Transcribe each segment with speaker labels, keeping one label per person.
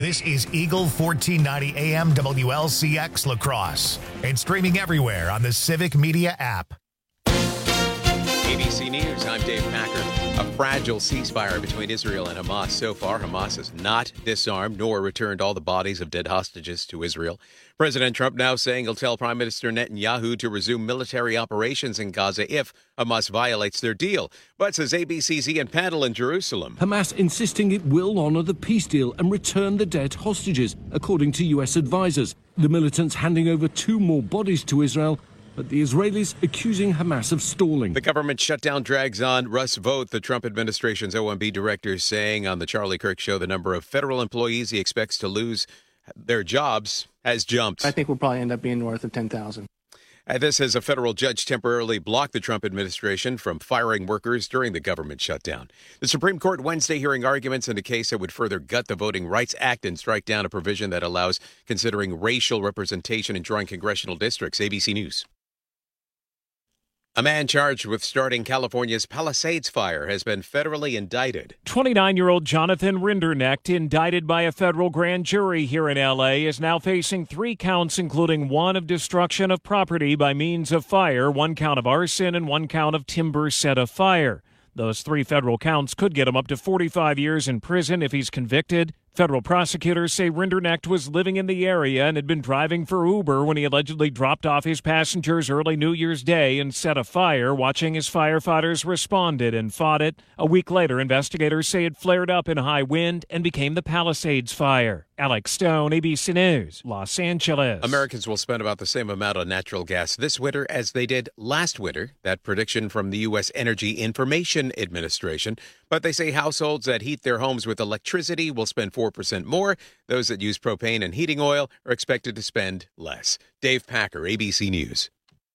Speaker 1: This is Eagle 1490 AM WLCX La Crosse and streaming everywhere on the Civic Media app.
Speaker 2: ABC News, I'm Dave Packer. A fragile ceasefire between Israel and Hamas. So far, Hamas has not disarmed nor returned all the bodies of dead hostages to Israel. President Trump now saying he'll tell Prime Minister Netanyahu to resume military operations in Gaza if Hamas violates their deal. But, says ABC's Ian Pandel in Jerusalem,
Speaker 3: Hamas insisting it will honor the peace deal and return the dead hostages, according to U.S. advisors. The militants handing over 2 more bodies to Israel, but the Israelis accusing Hamas of stalling.
Speaker 2: The government shutdown drags on. Russ Vought, the Trump administration's OMB director, saying on the Charlie Kirk Show the number of federal employees he expects to lose their jobs has jumped.
Speaker 4: I think we'll probably end up being north of 10,000.
Speaker 2: This as a federal judge temporarily blocked the Trump administration from firing workers during the government shutdown. The Supreme Court Wednesday hearing arguments in a case that would further gut the Voting Rights Act and strike down a provision that allows considering racial representation in drawing congressional districts. ABC News. A man charged with starting California's Palisades fire has been federally indicted.
Speaker 5: 29-year-old Jonathan Rinderknecht, indicted by a federal grand jury here in L.A., is now facing 3 counts, including 1 of destruction of property by means of fire, 1 count of arson, and 1 count of timber set afire. Those 3 federal counts could get him up to 45 years in prison if he's convicted. Federal prosecutors say Rinderknecht was living in the area and had been driving for Uber when he allegedly dropped off his passengers early New Year's Day and set a fire, watching as firefighters responded and fought it. A week later, investigators say it flared up in high wind and became the Palisades Fire. Alex Stone, ABC News, Los Angeles.
Speaker 2: Americans will spend about the same amount on natural gas this winter as they did last winter. That prediction from the U.S. Energy Information Administration. But they say households that heat their homes with electricity will spend 4% more. Those that use propane and heating oil are expected to spend less. Dave Packer, ABC News.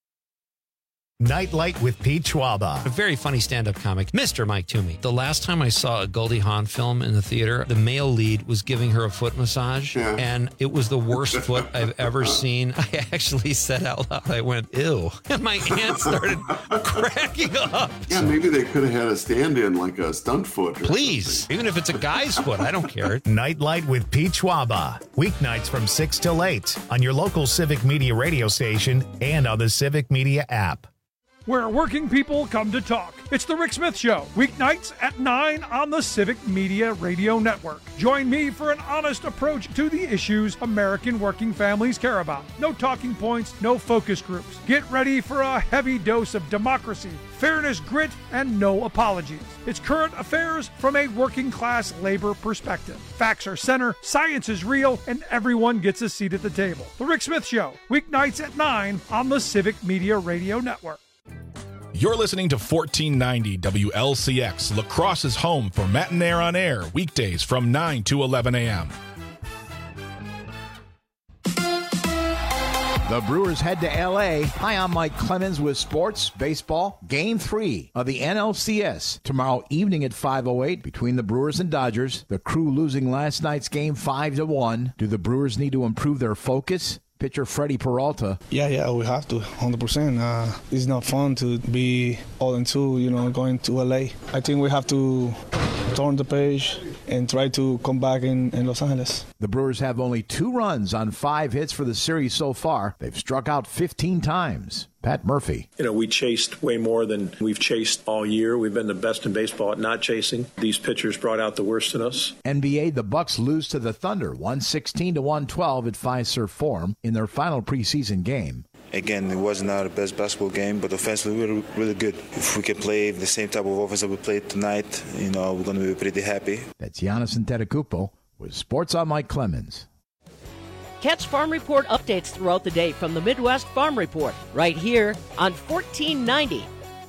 Speaker 1: Nightlight with Pete Schwaba.
Speaker 6: A very funny stand-up comic, Mr. Mike Toomey. The last time I saw a Goldie Hawn film in the theater, the male lead was giving her a foot massage, and it was the worst foot I've ever seen. I actually said out loud, I went, ew. And my aunt started cracking up.
Speaker 7: Yeah, maybe they could have had a stand-in, like a stunt foot.
Speaker 6: Please, something. Even if it's a guy's foot, I don't care.
Speaker 1: Nightlight with Pete Schwaba. Weeknights from 6 till 8 on your local Civic Media radio station and on the Civic Media app.
Speaker 8: Where working people come to talk. It's the Rick Smith Show, weeknights at 9 on the Civic Media Radio Network. Join me for an honest approach to the issues American working families care about. No talking points, no focus groups. Get ready for a heavy dose of democracy, fairness, grit, and no apologies. It's current affairs from a working class labor perspective. Facts are center, science is real, and everyone gets a seat at the table. The Rick Smith Show, weeknights at 9 on the Civic Media Radio Network.
Speaker 9: You're listening to 1490 WLCX, La Crosse's home for Matin Air on Air, weekdays from 9 to 11 a.m.
Speaker 10: The Brewers head to L.A. Hi, I'm Mike Clemens with Sports Baseball. Game 3 of the NLCS tomorrow evening at 5:08 between the Brewers and Dodgers. The Crew losing last night's game 5-1. Do the Brewers need to improve their focus? Pitcher Freddie Peralta.
Speaker 11: Yeah, we have to, 100%. It's not fun to be 0-2, going to LA. I think we have to turn the page and try to come back in Los Angeles.
Speaker 10: The Brewers have only 2 runs on 5 hits for the series so far. They've struck out 15 times. Pat Murphy.
Speaker 12: We chased way more than we've chased all year. We've been the best in baseball at not chasing. These pitchers brought out the worst in us.
Speaker 10: NBA, the Bucks lose to the Thunder 116-112 at Fiserv Forum in their final preseason game.
Speaker 13: Again, it wasn't our best basketball game, but offensively we were really good. If we can play the same type of offense that we played tonight, we're going to be pretty happy.
Speaker 10: That's Giannis Antetokounmpo with Sports on Mike Clemens.
Speaker 14: Catch Farm Report updates throughout the day from the Midwest Farm Report, right here on 1490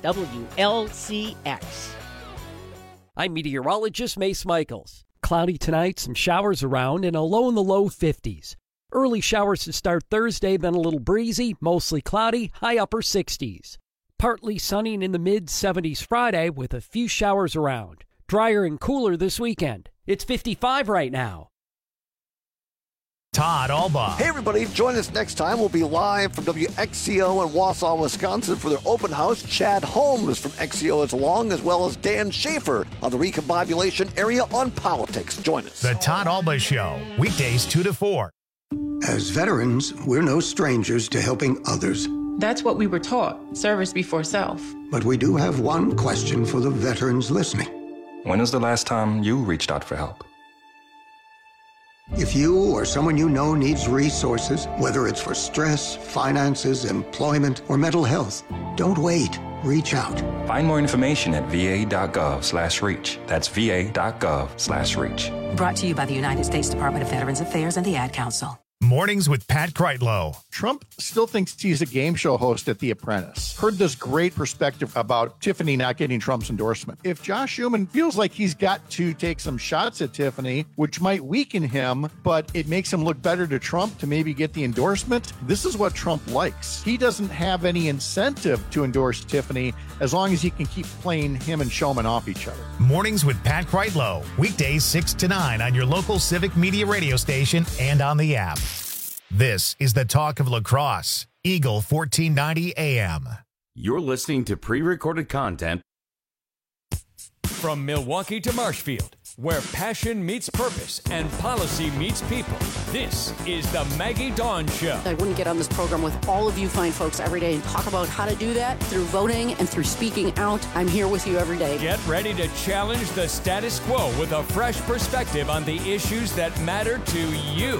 Speaker 14: WLCX.
Speaker 15: I'm meteorologist Mace Michaels. Cloudy tonight, some showers around, and a low in the low 50s. Early showers to start Thursday, then a little breezy, mostly cloudy, high upper 60s. Partly sunny and in the mid-70s Friday with a few showers around. Drier and cooler this weekend. It's 55 right now.
Speaker 1: Todd Alba.
Speaker 16: Hey, everybody. Join us next time. We'll be live from WXCO in Wausau, Wisconsin for their open house. Chad Holmes from XCO is along, as well as Dan Schaefer on the Recombobulation area on politics. Join us.
Speaker 1: The Todd Alba Show, weekdays 2 to 4.
Speaker 17: As veterans, we're no strangers to helping others.
Speaker 18: That's what we were taught, service before self.
Speaker 17: But we do have one question for the veterans listening.
Speaker 19: When was the last time you reached out for help?
Speaker 17: If you or someone you know needs resources, whether it's for stress, finances, employment, or mental health, don't wait. Reach out.
Speaker 19: Find more information at va.gov/reach. That's va.gov/reach.
Speaker 20: Brought to you by the United States Department of Veterans Affairs and the Ad Council.
Speaker 1: Mornings with Pat Kreitlow.
Speaker 21: Trump still thinks he's a game show host at The Apprentice. Heard this great perspective about Tiffany not getting Trump's endorsement. If Josh Schumann feels like he's got to take some shots at Tiffany, which might weaken him, but it makes him look better to Trump to maybe get the endorsement, this is what Trump likes. He doesn't have any incentive to endorse Tiffany as long as he can keep playing him and Schumann off each other.
Speaker 1: Mornings with Pat Kreitlow. Weekdays 6 to 9 on your local Civic Media radio station and on the app. This is the talk of La Crosse, Eagle 1490 AM.
Speaker 22: You're listening to pre-recorded content.
Speaker 23: From Milwaukee to Marshfield, where passion meets purpose and policy meets people, this is the Maggie Dawn Show.
Speaker 24: I wouldn't get on this program with all of you fine folks every day and talk about how to do that through voting and through speaking out. I'm here with you every day.
Speaker 23: Get ready to challenge the status quo with a fresh perspective on the issues that matter to you.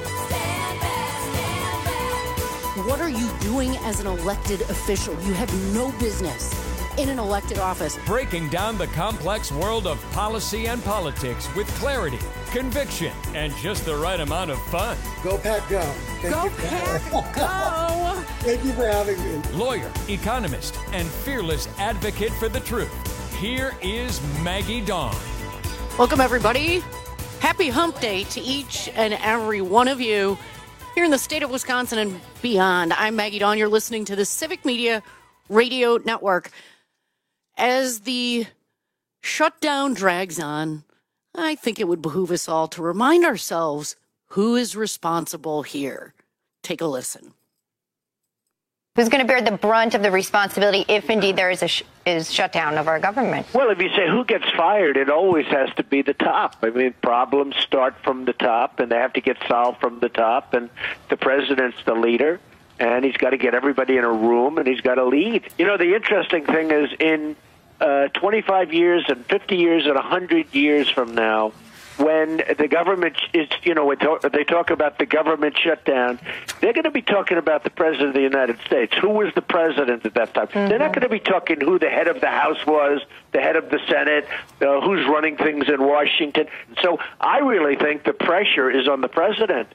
Speaker 24: What are you doing as an elected official? You have no business in an elected office.
Speaker 23: Breaking down the complex world of policy and politics with clarity, conviction, and just the right amount of fun.
Speaker 25: Go Pat, go.
Speaker 24: Go Pat, go.
Speaker 25: Thank you for having me.
Speaker 23: Lawyer, economist, and fearless advocate for the truth. Here is Maggie Dawn.
Speaker 24: Welcome, everybody. Happy Hump Day to each and every one of you here in the state of Wisconsin and beyond. I'm Maggie Dawn. You're listening to the Civic Media Radio Network. As the shutdown drags on, I think it would behoove us all to remind ourselves who is responsible here. Take a listen.
Speaker 26: Who's going to bear the brunt of the responsibility if indeed there is a shutdown of our government?
Speaker 27: Well, if you say who gets fired, it always has to be the top. I mean, problems start from the top, and they have to get solved from the top, and the president's the leader, and he's got to get everybody in a room, and he's got to lead. You know, the interesting thing is in 25 years and 50 years and 100 years from now, when the government is, you know, they talk about the government shutdown, they're going to be talking about the president of the United States. Who was the president at that time? Mm-hmm. They're not going to be talking who the head of the House was, the head of the Senate, who's running things in Washington. So I really think the pressure is on the president.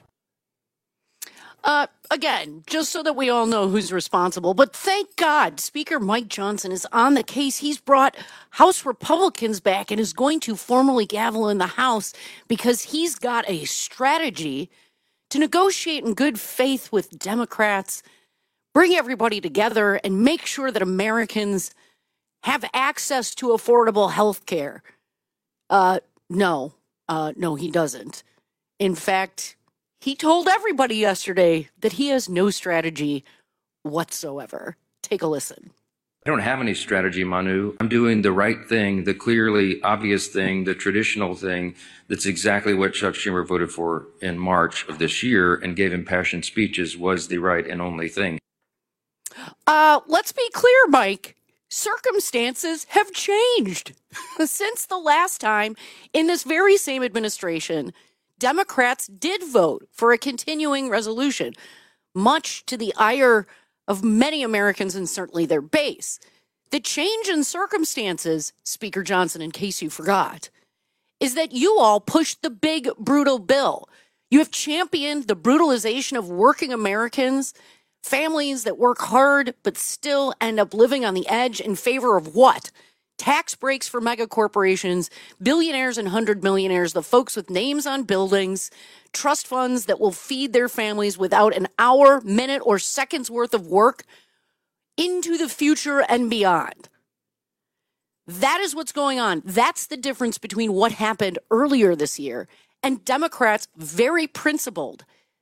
Speaker 24: Again, just so that we all know who's responsible, but thank God Speaker Mike Johnson is on the case. He's brought House Republicans back and is going to formally gavel in the House because he's got a strategy to negotiate in good faith with Democrats, bring everybody together, and make sure that Americans have access to affordable health care. No, he doesn't. In fact, he told everybody yesterday that he has no strategy whatsoever. Take a listen.
Speaker 28: I don't have any strategy, Manu. I'm doing the right thing, the clearly obvious thing, the traditional thing. That's exactly what Chuck Schumer voted for in March of this year and gave impassioned speeches was the right and only thing.
Speaker 24: Let's be clear, Mike. Circumstances have changed. Since the last time in this very same administration, Democrats did vote for a continuing resolution, much to the ire of many Americans and certainly their base. The change in circumstances, Speaker Johnson, in case you forgot, is that you all pushed the big, brutal bill. You have championed the brutalization of working Americans, families that work hard but still end up living on the edge in favor of what? Tax breaks for mega corporations, billionaires and 100 millionaires, the folks with names on buildings, trust funds that will feed their families without an hour, minute, or second's worth of work into the future and beyond. That is what's going on. That's the difference between what happened earlier this year and Democrats' very principled,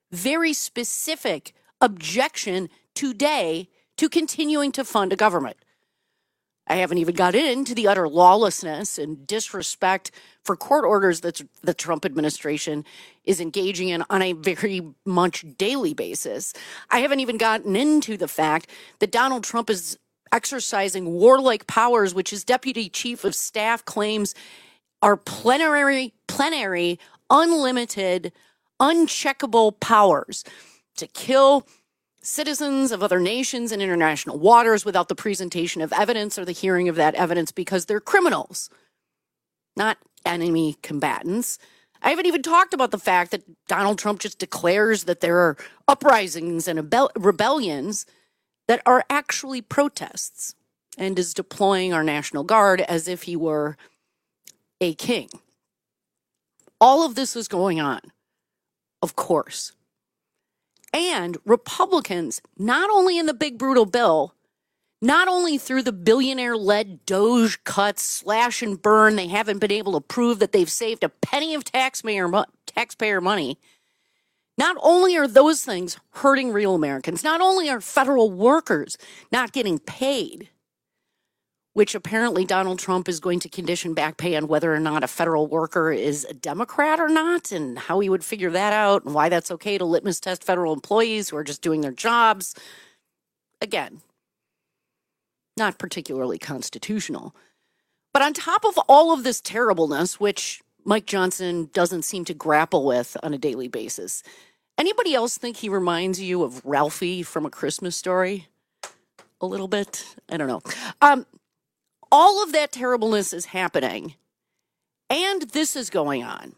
Speaker 24: very specific objection today to continuing to fund a government. I haven't even got into the utter lawlessness and disrespect for court orders that the Trump administration is engaging in on a very much daily basis. I haven't even gotten into the fact that Donald Trump is exercising warlike powers, which his deputy chief of staff claims are plenary, unlimited, uncheckable powers to kill citizens of other nations and international waters without the presentation of evidence or the hearing of that evidence because they're criminals, not enemy combatants. I haven't even talked about the fact that Donald Trump just declares that there are uprisings and rebellions that are actually protests and is deploying our National Guard as if he were a king. All of this is going on, of course. And Republicans, not only in the big brutal bill, not only through the billionaire-led DOGE cuts, slash and burn, they haven't been able to prove that they've saved a penny of taxpayer money. Not only are those things hurting real Americans, not only are federal workers not getting paid, which apparently Donald Trump is going to condition back pay on whether or not a federal worker is a Democrat or not, and how he would figure that out, and why that's okay to litmus test federal employees who are just doing their jobs. Again, not particularly constitutional. But on top of all of this terribleness, which Mike Johnson doesn't seem to grapple with on a daily basis, anybody else think he reminds you of Ralphie from A Christmas Story? A little bit? I don't know. All of that terribleness is happening, and this is going on.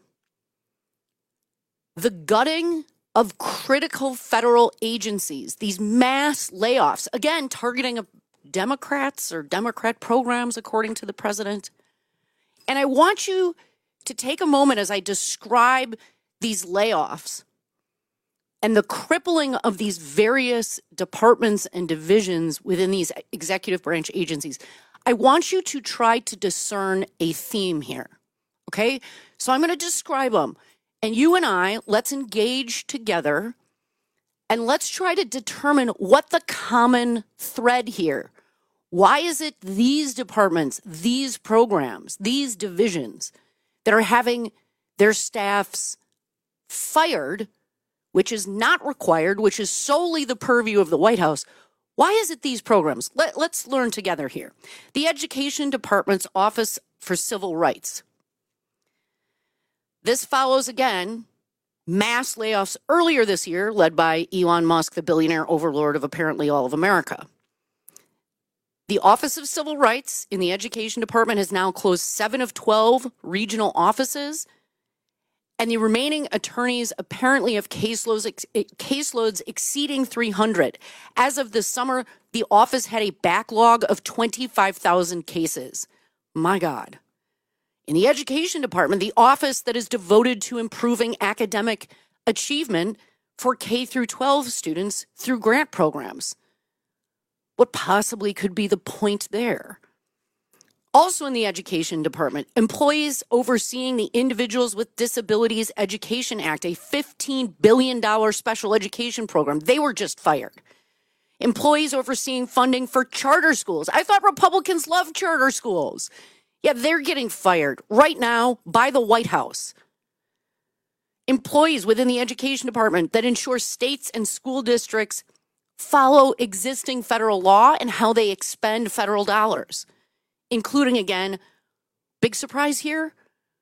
Speaker 24: The gutting of critical federal agencies, these mass layoffs, again, targeting Democrats or Democrat programs, according to the president. And I want you to take a moment as I describe these layoffs and the crippling of these various departments and divisions within these executive branch agencies. I want you to try to discern a theme here, okay? So I'm going to describe them, and you and I, let's engage together, and let's try to determine what the common thread here. Why is it these departments, these programs, these divisions that are having their staffs fired, which is not required, which is solely the purview of the White House? Why is it these programs? Let's learn together here. The Education Department's Office for Civil Rights. This follows, again, mass layoffs earlier this year, led by Elon Musk, the billionaire overlord of apparently all of America. The Office of Civil Rights in the Education Department has now closed 7 of 12 regional offices, and the remaining attorneys apparently have caseloads exceeding 300. As of this summer, the office had a backlog of 25,000 cases. My God. In the Education Department, the office that is devoted to improving academic achievement for K through 12 students through grant programs. What possibly could be the point there? Also in the Education Department, employees overseeing the Individuals with Disabilities Education Act, a $15 billion special education program, they were just fired. Employees overseeing funding for charter schools. I thought Republicans loved charter schools. Yeah, they're getting fired right now by the White House. Employees within the Education Department that ensure states and school districts follow existing federal law and how they expend federal dollars, including, again, big surprise here,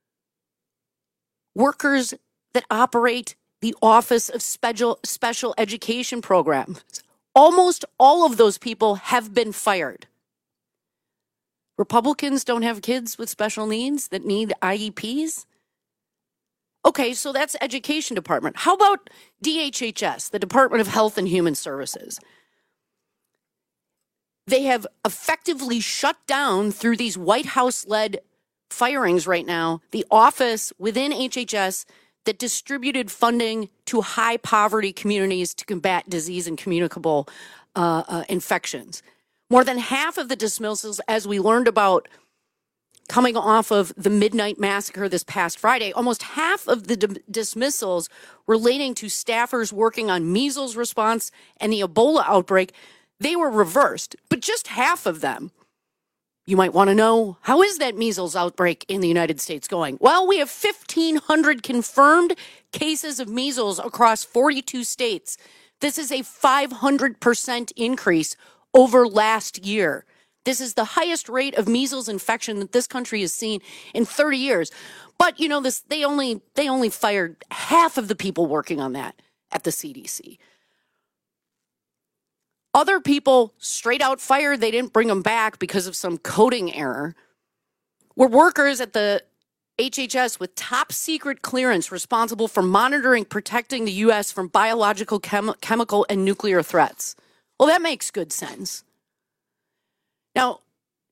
Speaker 24: workers that operate the Office of Special Education Programs. Almost all of those people have been fired. Republicans don't have kids with special needs that need IEPs? Okay, so that's Education Department. How about DHHS, the Department of Health and Human Services? They have effectively shut down, through these White House-led firings right now, the office within HHS that distributed funding to high-poverty communities to combat disease and communicable infections. More than half of the dismissals, as we learned about coming off of the midnight massacre this past Friday, almost half of the dismissals relating to staffers working on measles response and the Ebola outbreak, they were reversed, but just half of them. You might want to know, how is that measles outbreak in the United States going? Well, we have 1,500 confirmed cases of measles across 42 states. This is a 500% increase over last year. This is the highest rate of measles infection that this country has seen in 30 years. But, you know, they only fired half of the people working on that at the CDC. Other people straight out fired. They didn't bring them back because of some coding error. Were workers at the HHS with top secret clearance responsible for monitoring, protecting the U.S. from biological, chemical, and nuclear threats. Well, that makes good sense. Now,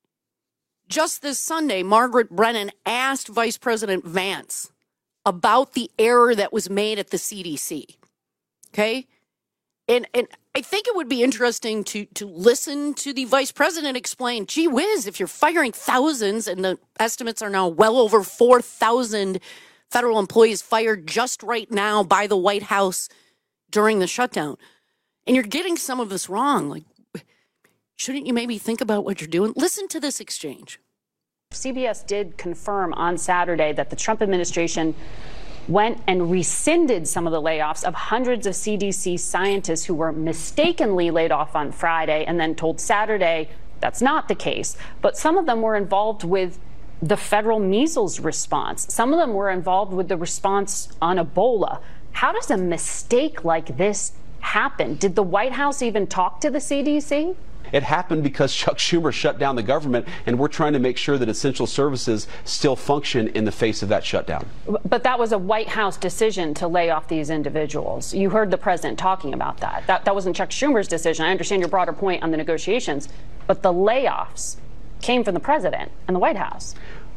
Speaker 24: just this Sunday, Margaret Brennan asked Vice President Vance about the error that was made at the CDC. Okay? And I think it would be interesting to listen to the vice president explain, gee whiz, if you're firing thousands, and the estimates are now well over 4,000 federal employees fired just right now by the White House during the shutdown, and you're getting some of this wrong, like, shouldn't you maybe think about what you're doing? Listen to this exchange.
Speaker 2: CBS did confirm on Saturday that the Trump administration went and rescinded some of the layoffs of hundreds of CDC scientists who were mistakenly laid off on Friday and then told Saturday that's not the case. But some of them were involved with the federal measles response. Some of them were involved with the response on Ebola. How does a mistake like this happen? Did the White House even talk to the CDC?
Speaker 3: It happened because Chuck Schumer shut down the government, and we're trying to make sure that essential services still function in the face of that shutdown.
Speaker 2: But that was a White House decision to lay off these individuals. You heard the president talking about that. That wasn't Chuck Schumer's decision. I understand your broader point on the negotiations, but the layoffs came from the president and the White House.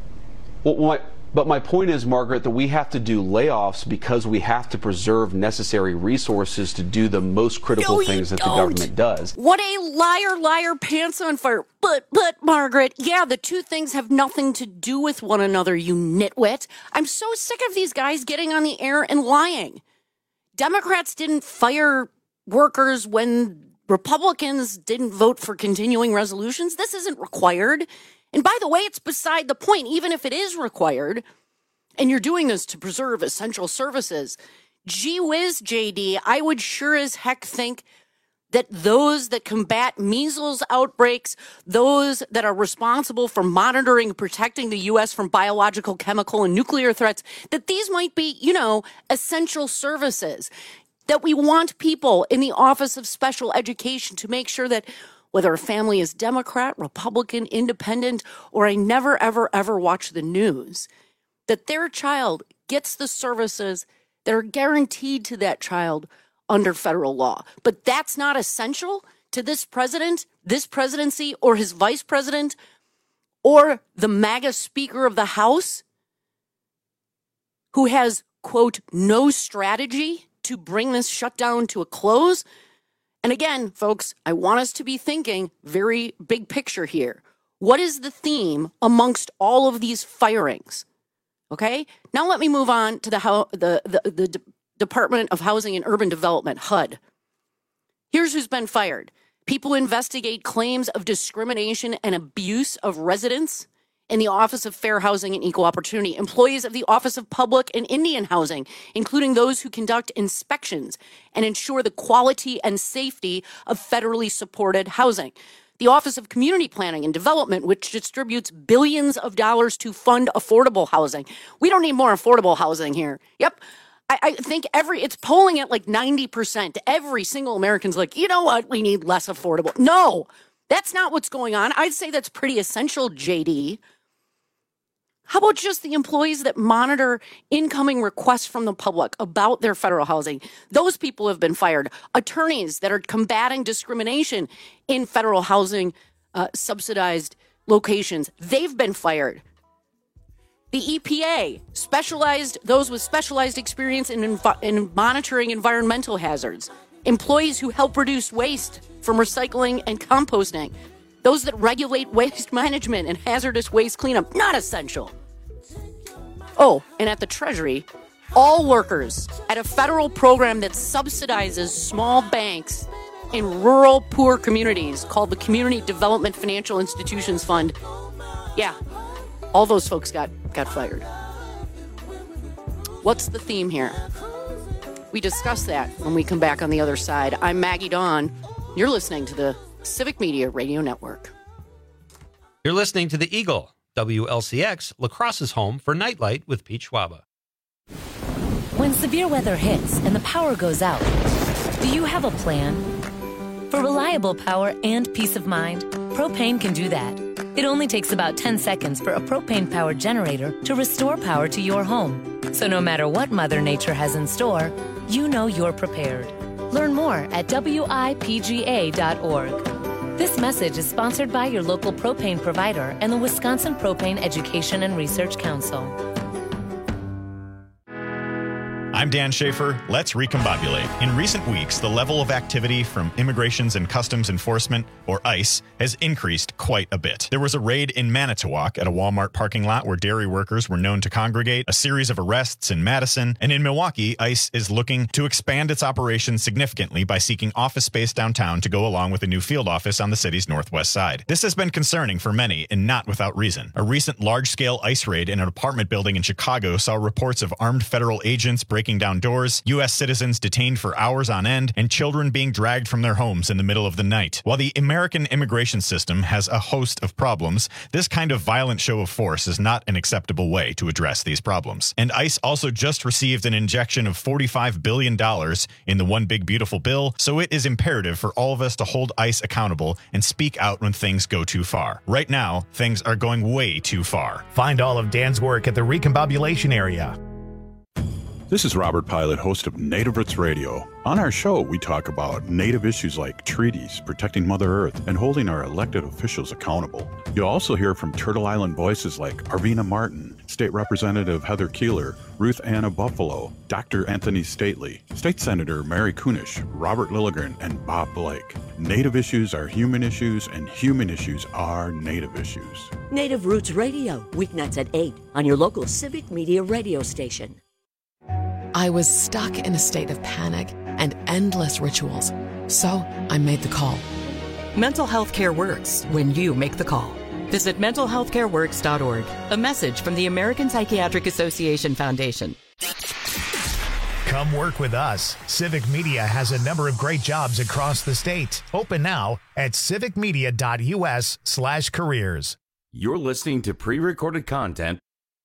Speaker 3: But my point is, Margaret, that we have to do layoffs because we have to preserve necessary resources to do the most critical things that the government does.
Speaker 24: What a liar, pants on fire. But, Margaret, yeah, the two things have nothing to do with one another, you nitwit. I'm so sick of these guys getting on the air and lying. Democrats didn't fire workers when Republicans didn't vote for continuing resolutions. This isn't required. And by the way, it's beside the point, even if it is required, and you're doing this to preserve essential services. Gee whiz, JD, I would sure as heck think that those that combat measles outbreaks, those that are responsible for monitoring and protecting the U.S. from biological, chemical, and nuclear threats, that these might be, essential services. That we want people in the Office of Special Education to make sure that whether a family is Democrat, Republican, Independent, or I never, ever, ever watch the news, that their child gets the services that are guaranteed to that child under federal law. But that's not essential to this president, this presidency, or his vice president, or the MAGA Speaker of the House, who has, quote, no strategy to bring this shutdown to a close. And again, folks, I want us to be thinking very big picture here. What is the theme amongst all of these firings? Okay, now let me move on to the Department of Housing and Urban Development, HUD. Here's who's been fired. People investigate claims of discrimination and abuse of residents in the Office of Fair Housing and Equal Opportunity, employees of the Office of Public and Indian Housing, including those who conduct inspections and ensure the quality and safety of federally supported housing. The Office of Community Planning and Development, which distributes billions of dollars to fund affordable housing. We don't need more affordable housing here. Yep. I think it's polling at like 90%. Every single American's like, you know what? We need less affordable. No, that's not what's going on. I'd say that's pretty essential, JD. How about just the employees that monitor incoming requests from the public about their federal housing? Those people have been fired. Attorneys that are combating discrimination in federal housing subsidized locations, they've been fired. The EPA, those with specialized experience in monitoring environmental hazards, employees who help reduce waste from recycling and composting, Those that regulate waste management and hazardous waste cleanup, not essential. Oh, and at the Treasury, all workers at a federal program that subsidizes small banks in rural poor communities called the Community Development Financial Institutions Fund. Yeah, all those folks got fired. What's the theme here? We discuss that when we come back on the other side. I'm Maggie Dawn. You're listening to the Civic Media Radio Network.
Speaker 4: You're listening to the Eagle, WLCX, La Crosse's home for Nightlight with Pete Schwaba.
Speaker 5: When severe weather hits and the power goes out, do you have a plan? For reliable power and peace of mind, Propane can do that. It only takes about 10 seconds for a propane-powered generator to restore power to your home. So no matter what Mother Nature has in store, you know you're prepared. Learn more at WIPGA.org. This message is sponsored by your local propane provider and the Wisconsin Propane Education and Research Council.
Speaker 6: I'm Dan Schaefer. Let's recombobulate. In recent weeks, the level of activity from Immigrations and Customs Enforcement, or ICE, has increased quite a bit. There was a raid in Manitowoc at a Walmart parking lot where dairy workers were known to congregate, a series of arrests in Madison, and in Milwaukee, ICE is looking to expand its operations significantly by seeking office space downtown to go along with a new field office on the city's northwest side. This has been concerning for many, and not without reason. A recent large-scale ICE raid in an apartment building in Chicago saw reports of armed federal agents breaking down doors, U.S. citizens detained for hours on end, and children being dragged from their homes in the middle of the night. While the American immigration system has a host of problems, this kind of violent show of force is not an acceptable way to address these problems. And ICE also just received an injection of $45 billion in the One Big Beautiful Bill, so it is imperative for all of us to hold ICE accountable and speak out when things go too far. Right now, things are going way too far.
Speaker 1: Find all of Dan's work at the Recombobulation Area.
Speaker 7: This is Robert Pilot, host of Native Roots Radio. On our show, we talk about Native issues like treaties, protecting Mother Earth, and holding our elected officials accountable. You'll also hear from Turtle Island voices like Arvina Martin, State Representative Heather Keeler, Ruth Anna Buffalo, Dr. Anthony Stately, State Senator Mary Kunish, Robert Lilligren, and Bob Blake. Native issues are human issues, and human issues are Native issues.
Speaker 8: Native Roots Radio, weeknights at 8 on your local Civic Media radio station.
Speaker 9: I was stuck in a state of panic and endless rituals, so I made the call.
Speaker 11: Mental health care works when you make the call. Visit mentalhealthcareworks.org. A message from the American Psychiatric Association Foundation.
Speaker 1: Come work with us. Civic Media has a number of great jobs across the state. Open now at civicmedia.us/careers.
Speaker 22: You're listening to pre-recorded content.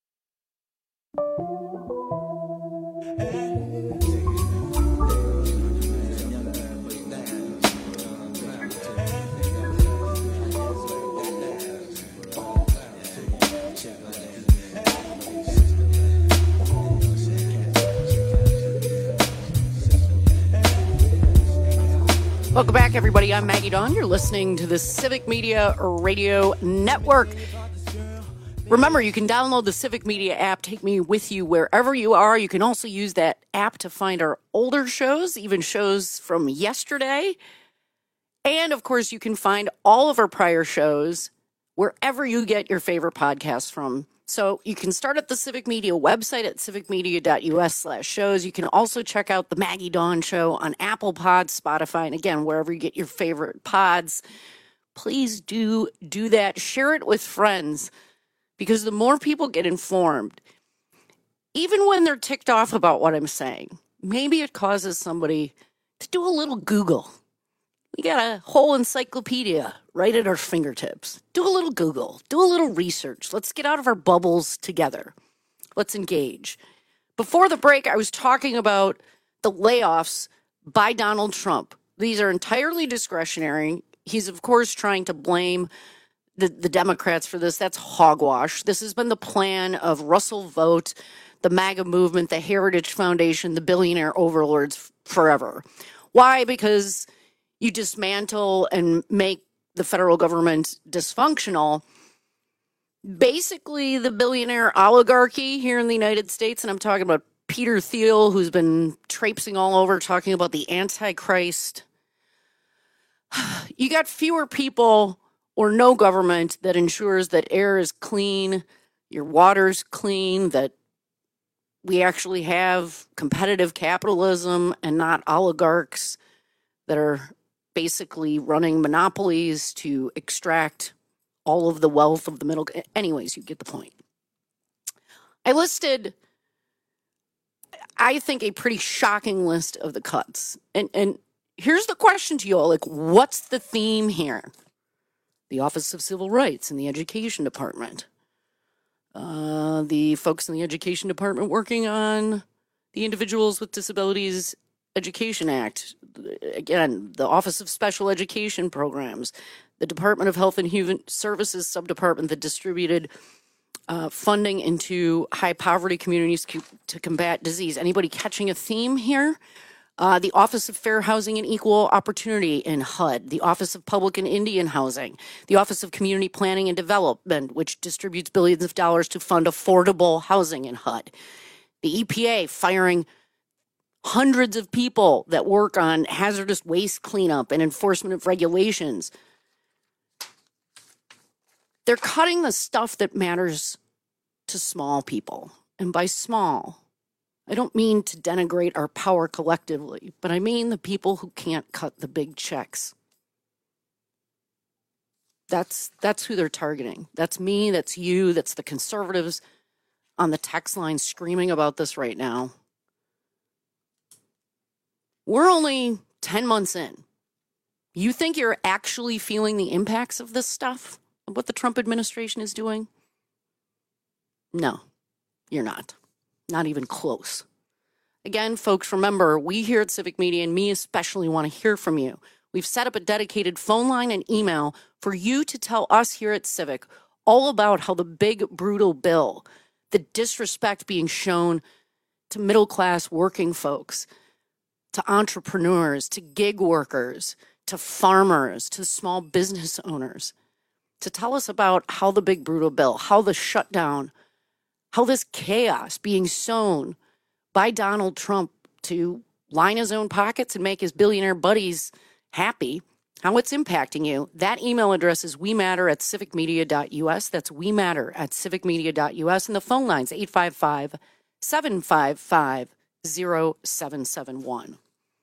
Speaker 24: Welcome back, everybody. I'm Maggie Dawn. You're listening to the Civic Media Radio Network. Remember, you can download the Civic Media app, take me with you wherever you are. You can also use that app to find our older shows, even shows from yesterday. And, of course, you can find all of our prior shows wherever you get your favorite podcasts from. So you can start at the Civic Media website at civicmedia.us/shows. You can also check out the Maggie Dawn Show on Apple Pods, Spotify, and again, wherever you get your favorite pods. Please do that. Share it with friends, because the more people get informed, even when they're ticked off about what I'm saying, maybe it causes somebody to do a little Google. We got a whole encyclopedia right at our fingertips. Do a little Google. Do a little research. Let's get out of our bubbles together. Let's engage. Before the break, I was talking about the layoffs by Donald Trump. These are entirely discretionary. He's, of course, trying to blame the Democrats for this. That's hogwash. This has been the plan of Russell Vought, the MAGA movement, the Heritage Foundation, the billionaire overlords forever. Why? Because you dismantle and make the federal government dysfunctional. Basically, the billionaire oligarchy here in the United States, and I'm talking about Peter Thiel, who's been traipsing all over talking about the Antichrist. You got fewer people or no government that ensures that air is clean, your water's clean, that we actually have competitive capitalism and not oligarchs that are basically running monopolies to extract all of the wealth of the middle. Anyways, you get the point. I listed, I think, a pretty shocking list of the cuts. And here's the question to you all, like, what's the theme here? The Office of Civil Rights and the Education Department. The folks in the Education Department working on the Individuals with Disabilities Education Act. Again, the Office of Special Education Programs. The Department of Health and Human Services subdepartment that distributed funding into high poverty communities to combat disease. Anybody catching a theme here? The Office of Fair Housing and Equal Opportunity in HUD, the Office of Public and Indian Housing, the Office of Community Planning and Development, which distributes billions of dollars to fund affordable housing in HUD, the EPA firing hundreds of people that work on hazardous waste cleanup and enforcement of regulations. They're cutting the stuff that matters to small people. And by small, I don't mean to denigrate our power collectively, but I mean the people who can't cut the big checks. That's who they're targeting. That's me, that's you, that's the conservatives on the text line screaming about this right now. We're only 10 months in. You think you're actually feeling the impacts of this stuff, of what the Trump administration is doing? No, you're not. Not even close. Again, folks, remember, we here at Civic Media, and me especially, want to hear from you. We've set up a dedicated phone line and email for you to tell us here at Civic all about how the big, brutal bill, the disrespect being shown to middle-class working folks, to entrepreneurs, to gig workers, to farmers, to small business owners, to tell us about how the big, brutal bill, how the shutdown, how this chaos being sown by Donald Trump to line his own pockets and make his billionaire buddies happy, how it's impacting you. That email address is wematter@civicmedia.us. That's wematter@civicmedia.us. And the phone line's 855-755-0771.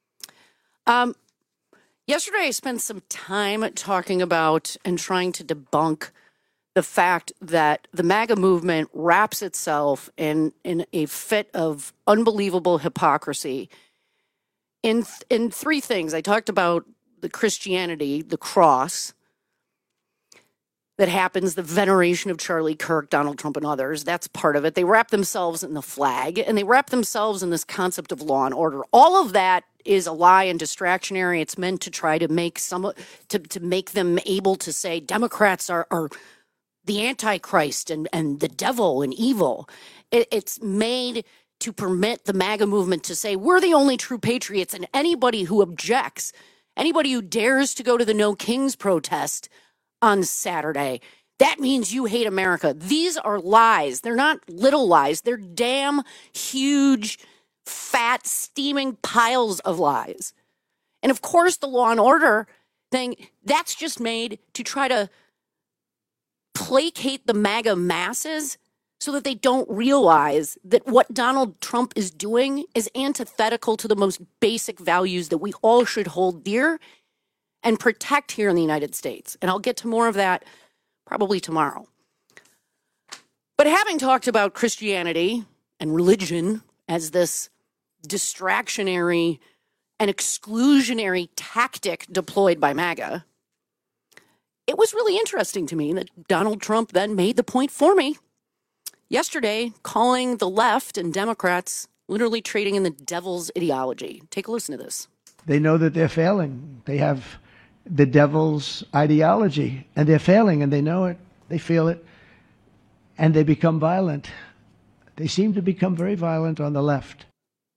Speaker 24: Yesterday, I spent some time talking about and trying to debunk the fact that the MAGA movement wraps itself in a fit of unbelievable hypocrisy in three things. I talked about the Christianity, the cross that happens, the veneration of Charlie Kirk, Donald Trump, and others. That's part of it. They wrap themselves in the flag, and they wrap themselves in this concept of law and order. All of that is a lie and distractionary. It's meant to try to make to make them able to say Democrats are the Antichrist and the devil and evil. It's made to permit the MAGA movement to say, we're the only true patriots, and anybody who objects, anybody who dares to go to the No Kings protest on Saturday, that means you hate America. These are lies. They're not little lies. They're damn huge, fat, steaming piles of lies. And of course, the law and order thing, that's just made to try to placate the MAGA masses so that they don't realize that what Donald Trump is doing is antithetical to the most basic values that we all should hold dear and protect here in the United States. And I'll get to more of that probably tomorrow. But having talked about Christianity and religion as this distractionary and exclusionary tactic deployed by MAGA, it was really interesting to me that Donald Trump then made the point for me yesterday, calling the left and Democrats literally trading in the devil's ideology. Take a listen to this.
Speaker 10: They know that they're failing. They have the devil's ideology, and they're failing, and they know it. They feel it, and they become violent. They seem to become very violent on the left.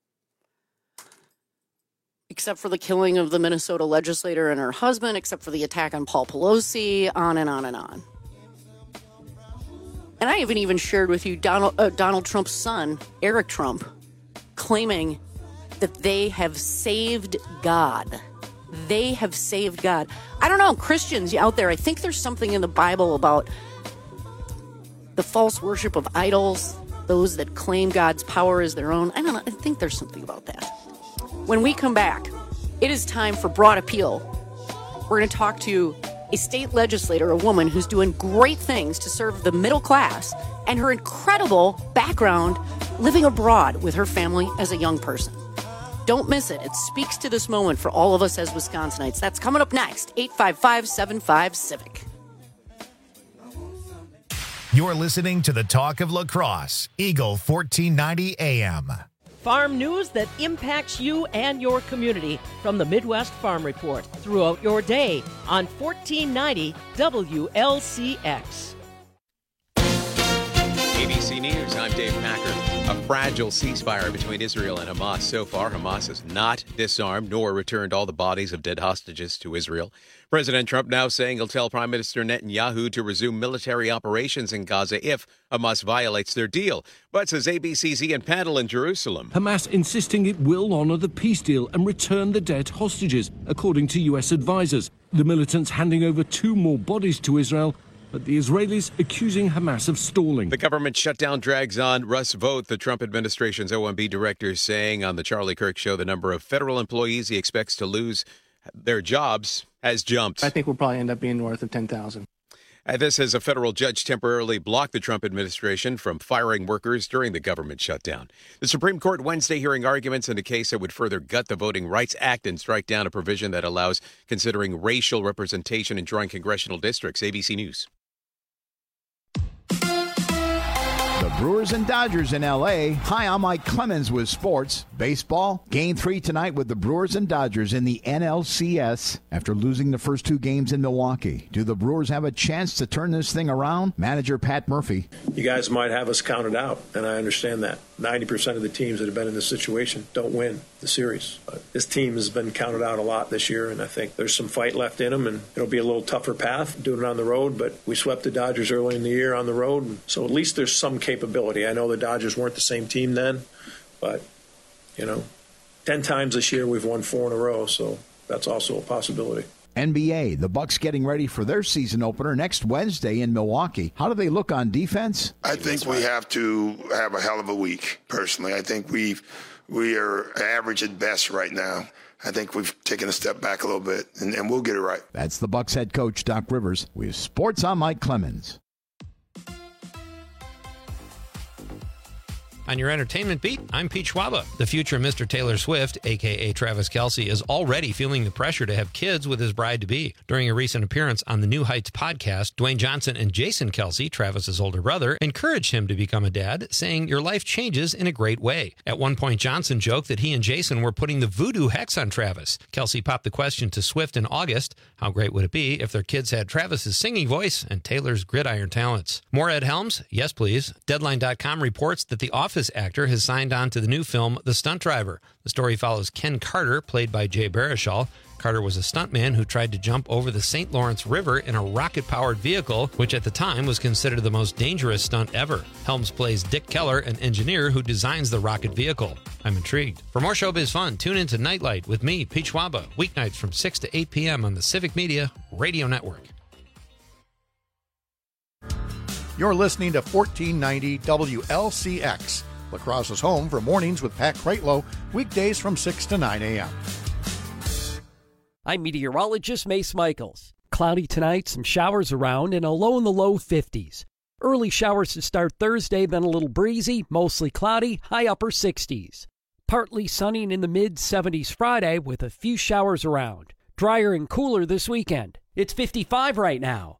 Speaker 24: Except for the killing of the Minnesota legislator and her husband, except for the attack on Paul Pelosi, on and on and on. And I haven't even shared with you Donald Trump's son, Eric Trump, claiming that they have saved God. They have saved God. I don't know, Christians out there, I think there's something in the Bible about the false worship of idols, those that claim God's power as their own. I don't know, I think there's something about that. When we come back, it is time for Broad Appeal. We're going to talk to a state legislator, a woman who's doing great things to serve the middle class, and her incredible background living abroad with her family as a young person. Don't miss it. It speaks to this moment for all of us as Wisconsinites. That's coming up next, 855-75-CIVIC.
Speaker 1: You're listening to the Talk of La Crosse, Eagle 1490 AM.
Speaker 12: Farm news that impacts you and your community from the Midwest Farm Report throughout your day on 1490 WLCX.
Speaker 13: ABC News, I'm Dave Packer. A fragile ceasefire between Israel and Hamas. So far, Hamas has not disarmed nor returned all the bodies of dead hostages to Israel. President Trump now saying he'll tell Prime Minister Netanyahu to resume military operations in Gaza if Hamas violates their deal. But, says ABC's Ian Pandel in Jerusalem,
Speaker 14: Hamas insisting it will honor the peace deal and return the dead hostages, according to U.S. advisors. The militants handing over 2 more bodies to Israel, but the Israelis accusing Hamas of stalling.
Speaker 13: The government shutdown drags on. Russ Vought, the Trump administration's OMB director, saying on the Charlie Kirk Show the number of federal employees he expects to lose their jobs has jumped.
Speaker 15: I think we'll probably end up being north of 10,000.
Speaker 13: This as a federal judge temporarily blocked the Trump administration from firing workers during the government shutdown. The Supreme Court Wednesday hearing arguments in a case that would further gut the Voting Rights Act and strike down a provision that allows considering racial representation in drawing congressional districts. ABC News.
Speaker 16: The Brewers and Dodgers in L.A. Hi, I'm Mike Clemens with sports. Baseball, Game 3 tonight with the Brewers and Dodgers in the NLCS after losing the first 2 games in Milwaukee. Do the Brewers have a chance to turn this thing around? Manager Pat Murphy.
Speaker 17: You guys might have us counted out, and I understand that. 90% of the teams that have been in this situation don't win the series. But this team has been counted out a lot this year, and I think there's some fight left in them, and it'll be a little tougher path doing it on the road, but we swept the Dodgers early in the year on the road, and so at least there's some capability. I know the Dodgers weren't the same team then, but, 10 times this year we've won 4 in a row, so that's also a possibility.
Speaker 16: NBA, the Bucks getting ready for their season opener next Wednesday in Milwaukee. How do they look on defense?
Speaker 18: I think we have to have a hell of a week, personally. I think we are average at best right now. I think we've taken a step back a little bit, and we'll get it right.
Speaker 16: That's the Bucks head coach, Doc Rivers. With sports, I'm Mike Clemens.
Speaker 4: On your entertainment beat, I'm Pete Schwaba. The future Mr. Taylor Swift, a.k.a. Travis Kelce, is already feeling the pressure to have kids with his bride-to-be. During a recent appearance on the New Heights podcast, Dwayne Johnson and Jason Kelce, Travis's older brother, encouraged him to become a dad, saying, "Your life changes in a great way." At one point, Johnson joked that he and Jason were putting the voodoo hex on Travis. Kelce popped the question to Swift in August, how great would it be if their kids had Travis's singing voice and Taylor's gridiron talents? More Ed Helms? Yes, please. Deadline.com reports that The Office actor has signed on to the new film The Stunt Driver. The story follows Ken Carter, played by Jay Baruchel. Carter was a stuntman who tried to jump over the St. Lawrence River in a rocket-powered vehicle, which at the time was considered the most dangerous stunt ever. Helms plays Dick Keller, an engineer who designs the rocket vehicle. I'm intrigued. For more showbiz fun, tune in to Nightlight with me, Pete Schwaba, weeknights from 6 to 8 p.m. on the Civic Media Radio Network.
Speaker 21: You're listening to 1490 WLCX, La Crosse's home for mornings with Pat Kreitlow, weekdays from 6 to 9 a.m.
Speaker 19: I'm meteorologist Mace Michaels. Cloudy tonight, some showers around, and a low in the low 50s. Early showers to start Thursday, then a little breezy, mostly cloudy, high upper 60s. Partly sunny and in the mid-70s Friday with a few showers around. Drier and cooler this weekend. It's 55 right now.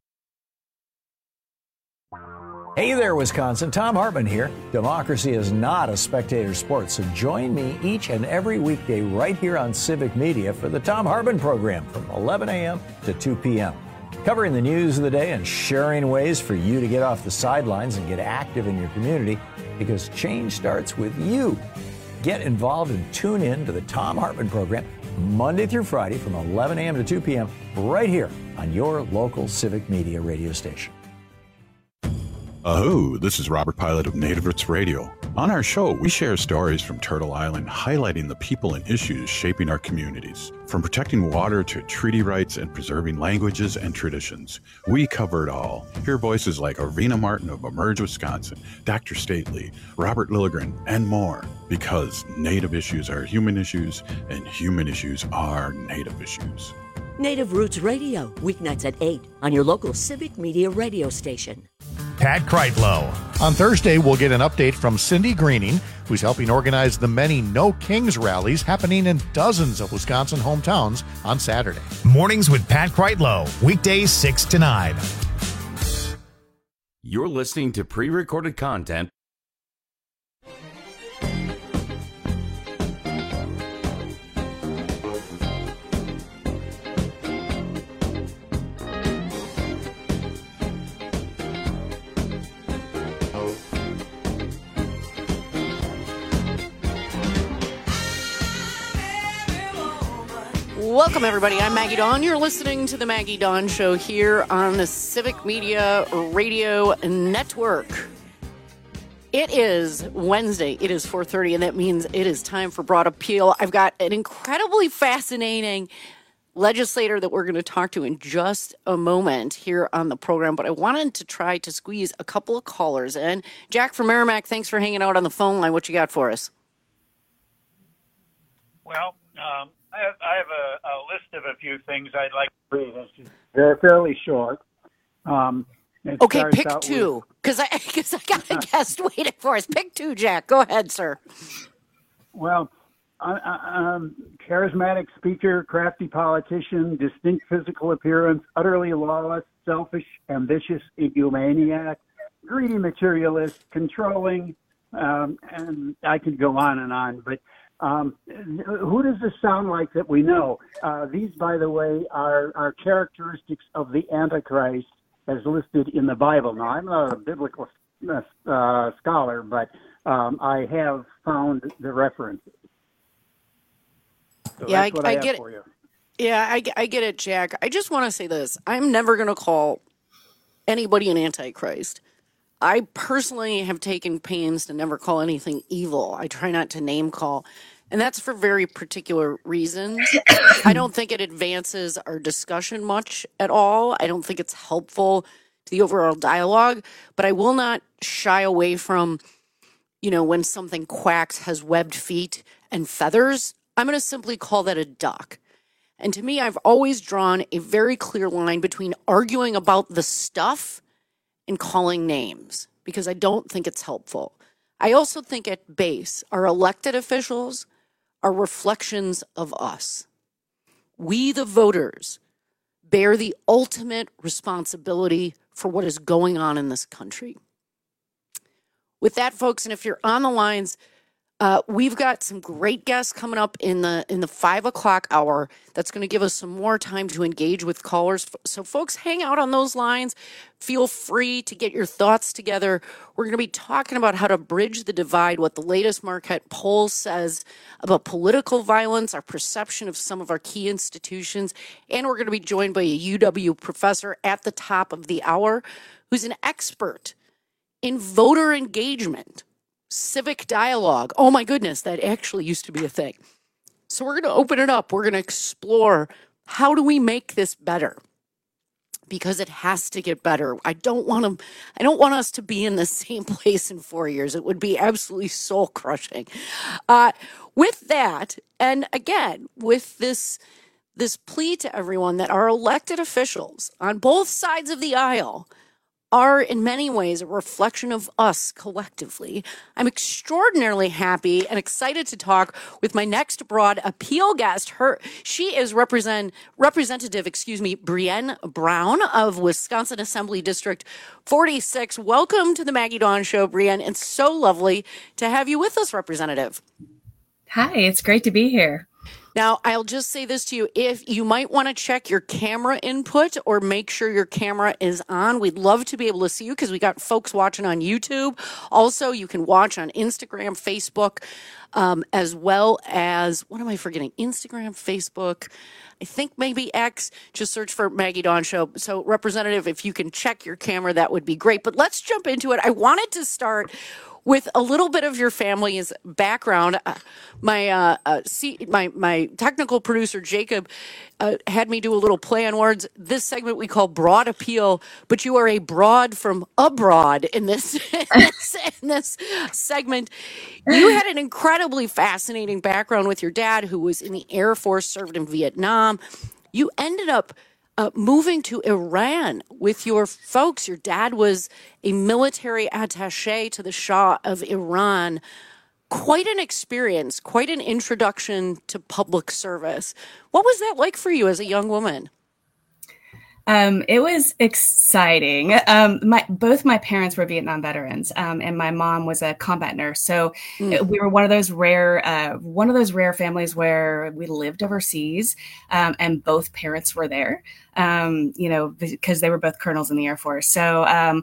Speaker 29: Hey there, Wisconsin. Tom Hartman here. Democracy is not a spectator sport, so join me each and every weekday right here on Civic Media for the Tom Hartman program from 11 a.m. to 2 p.m. Covering the news of the day and sharing ways for you to get off the sidelines and get active in your community, because change starts with you. Get involved and tune in to the Tom Hartman program Monday through Friday from 11 a.m. to 2 p.m. right here on your local Civic Media radio station.
Speaker 7: This is Robert Pilot of Native Roots Radio. On our show, we share stories from Turtle Island highlighting the people and issues shaping our communities. From protecting water to treaty rights and preserving languages and traditions, we cover it all. Hear voices like Arvina Martin of Emerge Wisconsin, Dr. Stately, Robert Lilligren, and more. Because Native issues are human issues, and human issues are Native issues.
Speaker 8: Native Roots Radio, weeknights at 8 on your local Civic Media radio station.
Speaker 1: Pat Kreitlow.
Speaker 21: On Thursday, we'll get an update from Cindy Greening, who's helping organize the many No Kings rallies happening in dozens of Wisconsin hometowns on Saturday.
Speaker 1: Mornings with Pat Kreitlow, weekdays 6 to 9.
Speaker 22: You're listening to pre-recorded content.
Speaker 24: Welcome, everybody. I'm Maggie Dawn. You're listening to The Maggie Dawn Show here on the Civic Media Radio Network. It is Wednesday. It is 4:30, and that means it is time for Broad Appeal. I've got an incredibly fascinating legislator that we're going to talk to in just a moment here on the program, but I wanted to try to squeeze a couple of callers in. Jack from Merrimack, thanks for hanging out on the phone line. What you got for us?
Speaker 2: Well, I have a list of a few things I'd like to read. They're fairly short.
Speaker 24: Okay, pick two, because I got a guest waiting for us. Pick two, Jack. Go ahead, sir.
Speaker 2: Well, charismatic speaker, crafty politician, distinct physical appearance, utterly lawless, selfish, ambitious, egomaniac, greedy materialist, controlling, and I could go on and on, but who does this sound like that we know? These, by the way, are characteristics of the Antichrist as listed in the Bible. Now, I'm not a biblical scholar, but I have found the references. So
Speaker 24: yeah,
Speaker 2: I
Speaker 24: get
Speaker 2: for you.
Speaker 24: it. Yeah, I get it, Jack. I just want to say this. I'm never going to call anybody an Antichrist. I personally have taken pains to never call anything evil. I try not to name call, and that's for very particular reasons. I don't think it advances our discussion much at all. I don't think it's helpful to the overall dialogue, but I will not shy away from, when something quacks, has webbed feet and feathers. I'm going to simply call that a duck. And to me, I've always drawn a very clear line between arguing about the stuff and calling names, because I don't think it's helpful. I also think at base, our elected officials are reflections of us. We, the voters, bear the ultimate responsibility for what is going on in this country. With that, folks, and if you're on the lines, we've got some great guests coming up in the 5 o'clock hour. That's going to give us some more time to engage with callers. So folks, hang out on those lines. Feel free to get your thoughts together. We're going to be talking about how to bridge the divide, what the latest Marquette poll says about political violence, our perception of some of our key institutions, and we're going to be joined by a UW professor at the top of the hour who's an expert in voter engagement. Civic dialogue. Oh my goodness, that actually used to be a thing. So we're going to open it up. We're going to explore, how do we make this better? Because it has to get better. I don't want us to be in the same place in 4 years. It would be absolutely soul crushing. With that, and again, with this plea to everyone that our elected officials on both sides of the aisle are in many ways a reflection of us collectively. I'm extraordinarily happy and excited to talk with my next Broad Appeal guest. She is Representative, Brienne Brown of Wisconsin Assembly District 46. Welcome to the Maggie Dawn Show, Brienne. It's so lovely to have you with us, Representative.
Speaker 3: Hi, it's great to be here.
Speaker 24: Now, I'll just say this to you. If you might want to check your camera input or make sure your camera is on, we'd love to be able to see you because we got folks watching on YouTube. Also, you can watch on Instagram, Facebook, as well as, what am I forgetting? Instagram, Facebook, I think maybe X. Just search for Maggie Dawn Show. So, Representative, if you can check your camera, that would be great. But let's jump into it. I wanted to start with a little bit of your family's background. My technical producer, Jacob, had me do a little play on words. This segment we call Broad Appeal, but you are a broad from abroad in this segment. You had an incredibly fascinating background with your dad, who was in the Air Force, served in Vietnam. You ended up moving to Iran with your folks. Your dad was a military attaché to the Shah of Iran. Quite an experience, quite an introduction to public service. What was that like for you as a young woman?
Speaker 3: It was exciting. Both my parents were Vietnam veterans, and my mom was a combat nurse. So we were one of those rare families where we lived overseas, and both parents were there. Because they were both colonels in the Air Force. So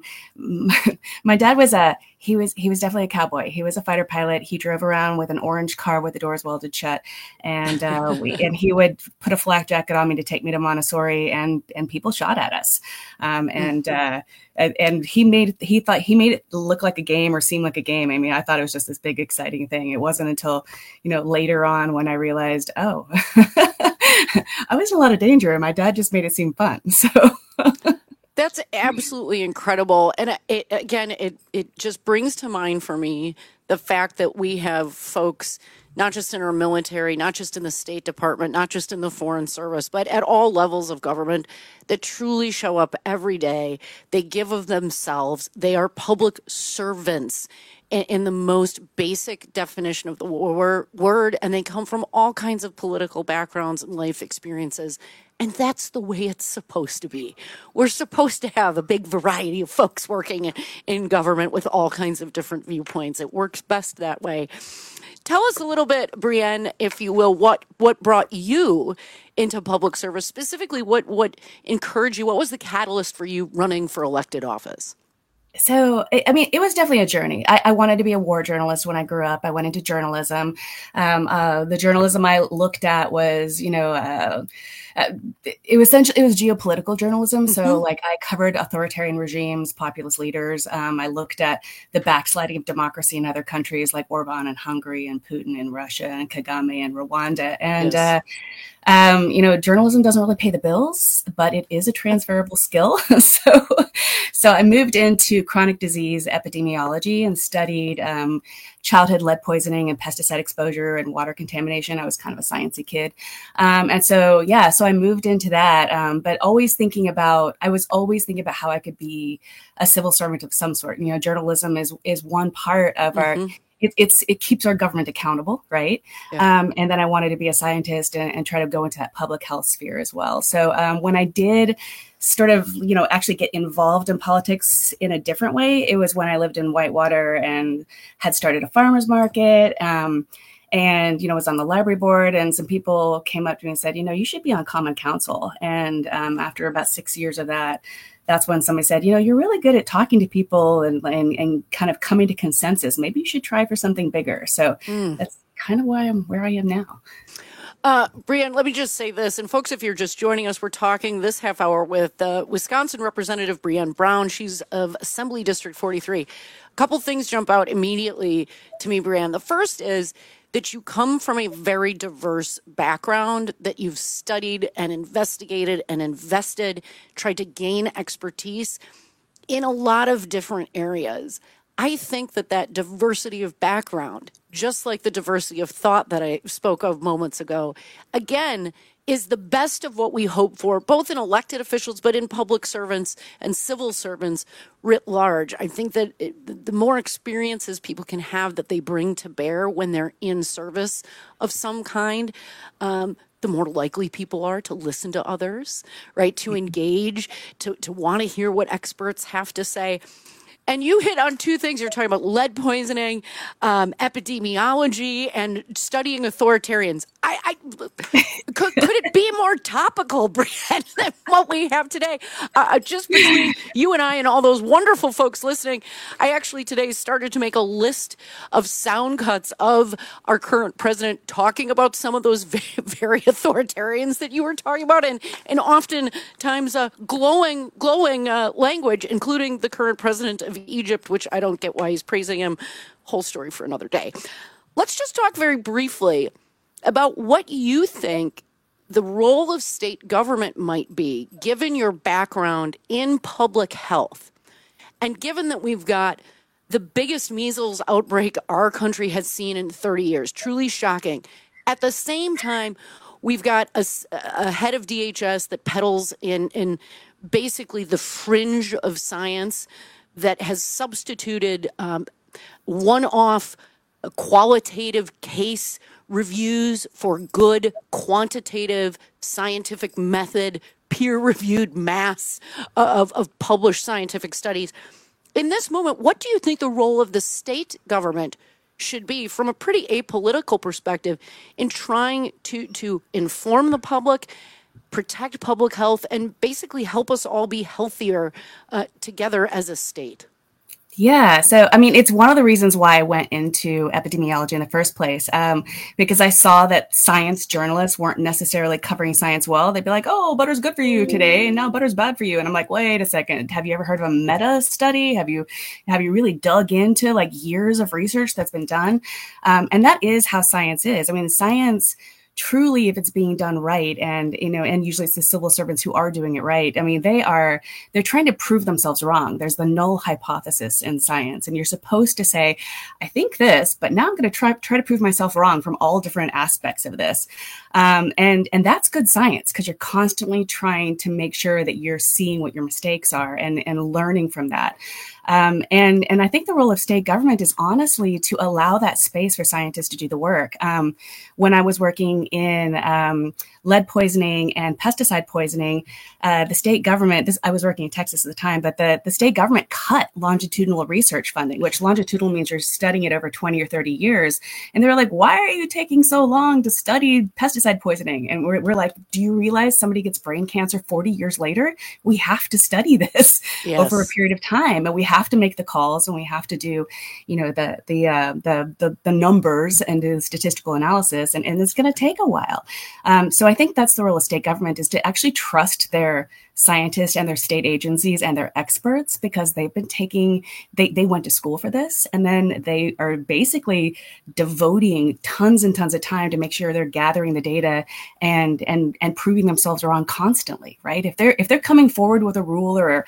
Speaker 3: my dad was he was definitely a cowboy. He was a fighter pilot. He drove around with an orange car with the doors welded shut, and he would put a flak jacket on me to take me to Montessori, and people shot at us. And he thought he made it look like a game or seem like a game. I mean, I thought it was just this big exciting thing. It wasn't until later on when I realized, oh. I was in a lot of danger, and my dad just made it seem fun. So
Speaker 24: that's absolutely incredible. And it just brings to mind for me the fact that we have folks, not just in our military, not just in the State Department, not just in the Foreign Service, but at all levels of government that truly show up every day. They give of themselves. They are public servants in the most basic definition of the word, and they come from all kinds of political backgrounds and life experiences. And that's the way it's supposed to be. We're supposed to have a big variety of folks working in government with all kinds of different viewpoints. It works best that way. Tell us a little bit, Brienne, if you will, what brought you into public service, specifically what encouraged you, what was the catalyst for you running for elected office?
Speaker 3: So, I mean, it was definitely a journey. I wanted to be a war journalist when I grew up. I went into journalism. The journalism I looked at was, it was geopolitical journalism. So like I covered authoritarian regimes, populist leaders. I looked at the backsliding of democracy in other countries like Orban in Hungary and Putin in Russia and Kagame in Rwanda. And, journalism doesn't really pay the bills, but it is a transferable skill. So I moved into chronic disease epidemiology and studied childhood lead poisoning and pesticide exposure and water contamination. I was kind of a sciencey kid. So I moved into that, but always thinking about how I could be a civil servant of some sort. Journalism is one part of our it keeps our government accountable, right? Yeah. And then I wanted to be a scientist and try to go into that public health sphere as well. So when I did sort of, actually get involved in politics in a different way, it was when I lived in Whitewater and had started a farmer's market. And, was on the library board, and some people came up to me and said, you should be on Common Council. And after about 6 years of that, that's when somebody said, you're really good at talking to people and kind of coming to consensus. Maybe you should try for something bigger. So that's kind of why I'm where I am now.
Speaker 24: Brienne, let me just say this. And folks, if you're just joining us, we're talking this half hour with Wisconsin Representative Brienne Brown. She's of Assembly District 43. A couple things jump out immediately to me, Brienne. The first is that you come from a very diverse background, that you've studied and investigated and invested, tried to gain expertise in a lot of different areas. I think that diversity of background, just like the diversity of thought that I spoke of moments ago, again, is the best of what we hope for, both in elected officials, but in public servants and civil servants writ large. I think that the more experiences people can have that they bring to bear when they're in service of some kind, the more likely people are to listen to others, right? To engage, to want to hear what experts have to say. And you hit on two things. You're talking about lead poisoning, epidemiology, and studying authoritarians. Could it be more topical, Brienne, than what we have today? Just between you and I and all those wonderful folks listening, I actually today started to make a list of sound cuts of our current president talking about some of those very authoritarians that you were talking about, and oftentimes glowing language, including the current president of of Egypt, which I don't get why he's praising him. Whole story for another day. Let's just talk very briefly about what you think the role of state government might be, given your background in public health, and given that we've got the biggest measles outbreak our country has seen in 30 years, truly shocking. At the same time, we've got a head of DHS that peddles in basically the fringe of science, that has substituted one-off qualitative case reviews for good quantitative scientific method, peer-reviewed mass of published scientific studies. In this moment, what do you think the role of the state government should be, from a pretty apolitical perspective, in trying to inform the public, protect public health, and basically help us all be healthier together as a state?
Speaker 3: Yeah. So, I mean, it's one of the reasons why I went into epidemiology in the first place, because I saw that science journalists weren't necessarily covering science well. They'd be like, oh, butter's good for you today, and now butter's bad for you. And I'm like, wait a second. Have you ever heard of a meta study? Have you really dug into like years of research that's been done? And that is how science is. I mean, science truly, if it's being done right, and usually it's the civil servants who are doing it right. I mean, they're trying to prove themselves wrong. There's the null hypothesis in science, and you're supposed to say, I think this, but now I'm going to try to prove myself wrong from all different aspects of this. And that's good science, because you're constantly trying to make sure that you're seeing what your mistakes are and learning from that. And I think the role of state government is honestly to allow that space for scientists to do the work. When I was working in lead poisoning and pesticide poisoning, the state government, I was working in Texas at the time, but the state government cut longitudinal research funding, which longitudinal means you're studying it over 20 or 30 years. And they were like, why are you taking so long to study pesticide poisoning? And we're like, do you realize somebody gets brain cancer 40 years later? We have to study this over a period of time, and we have to make the calls, and we have to do, the numbers and do the statistical analysis, and it's going to take a while. So I think that's the role of state government, is to actually trust their scientists and their state agencies and their experts, because they've been they went to school for this, and then they are basically devoting tons and tons of time to make sure they're gathering the data and proving themselves wrong constantly, right? If they're coming forward with a rule or,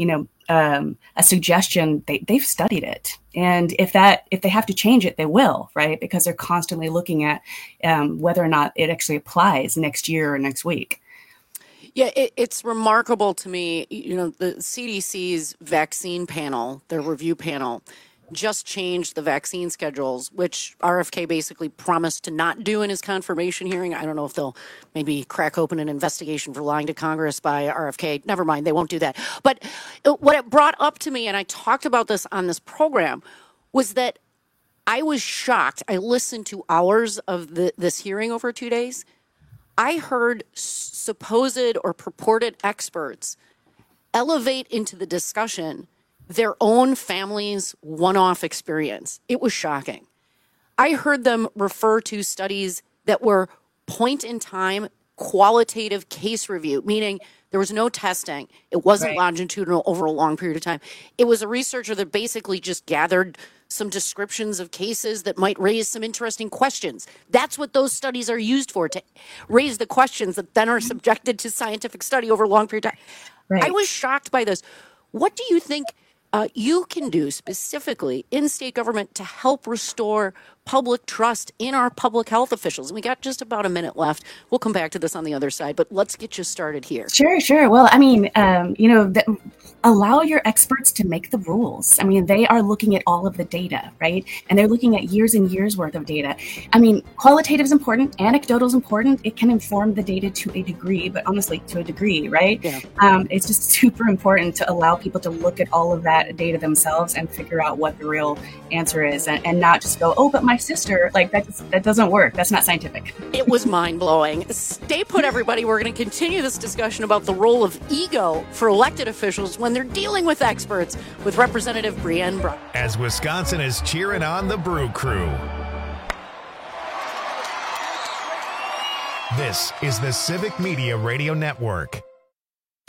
Speaker 3: a suggestion, they've studied it. And if they have to change it, they will, right? Because they're constantly looking at whether or not it actually applies next year or next week.
Speaker 24: Yeah, it's remarkable to me. The CDC's vaccine panel, their review panel, just changed the vaccine schedules, which RFK basically promised to not do in his confirmation hearing. I don't know if they'll maybe crack open an investigation for lying to Congress by RFK. Never mind, they won't do that. But what it brought up to me, and I talked about this on this program, was that I was shocked. I listened to hours of this hearing over 2 days. I heard supposed or purported experts elevate into the discussion their own family's one-off experience. It was shocking. I heard them refer to studies that were point-in-time qualitative case review, meaning there was no testing. It wasn't longitudinal over a long period of time. It was a researcher that basically just gathered some descriptions of cases that might raise some interesting questions. That's what those studies are used for, to raise the questions that then are subjected to scientific study over a long period of time. Right. I was shocked by this. What do you think you can do specifically in state government to help restore public trust in our public health officials? And we got just about a minute left. We'll come back to this on the other side, but let's get you started here.
Speaker 3: Sure. Well, I mean, allow your experts to make the rules. I mean, they are looking at all of the data, right? And they're looking at years and years worth of data. I mean, qualitative is important. Anecdotal is important. It can inform the data to a degree, but honestly, to a degree, right? Yeah. It's just super important to allow people to look at all of that data themselves and figure out what the real answer is, and not just go, oh, but my sister, like that doesn't work. That's not scientific.
Speaker 24: It was mind-blowing. Stay put, everybody. We're going to continue this discussion about the role of ego for elected officials when they're dealing with experts with Representative Brienne Brown.
Speaker 1: As Wisconsin is cheering on the Brew Crew. This is the Civic Media Radio Network.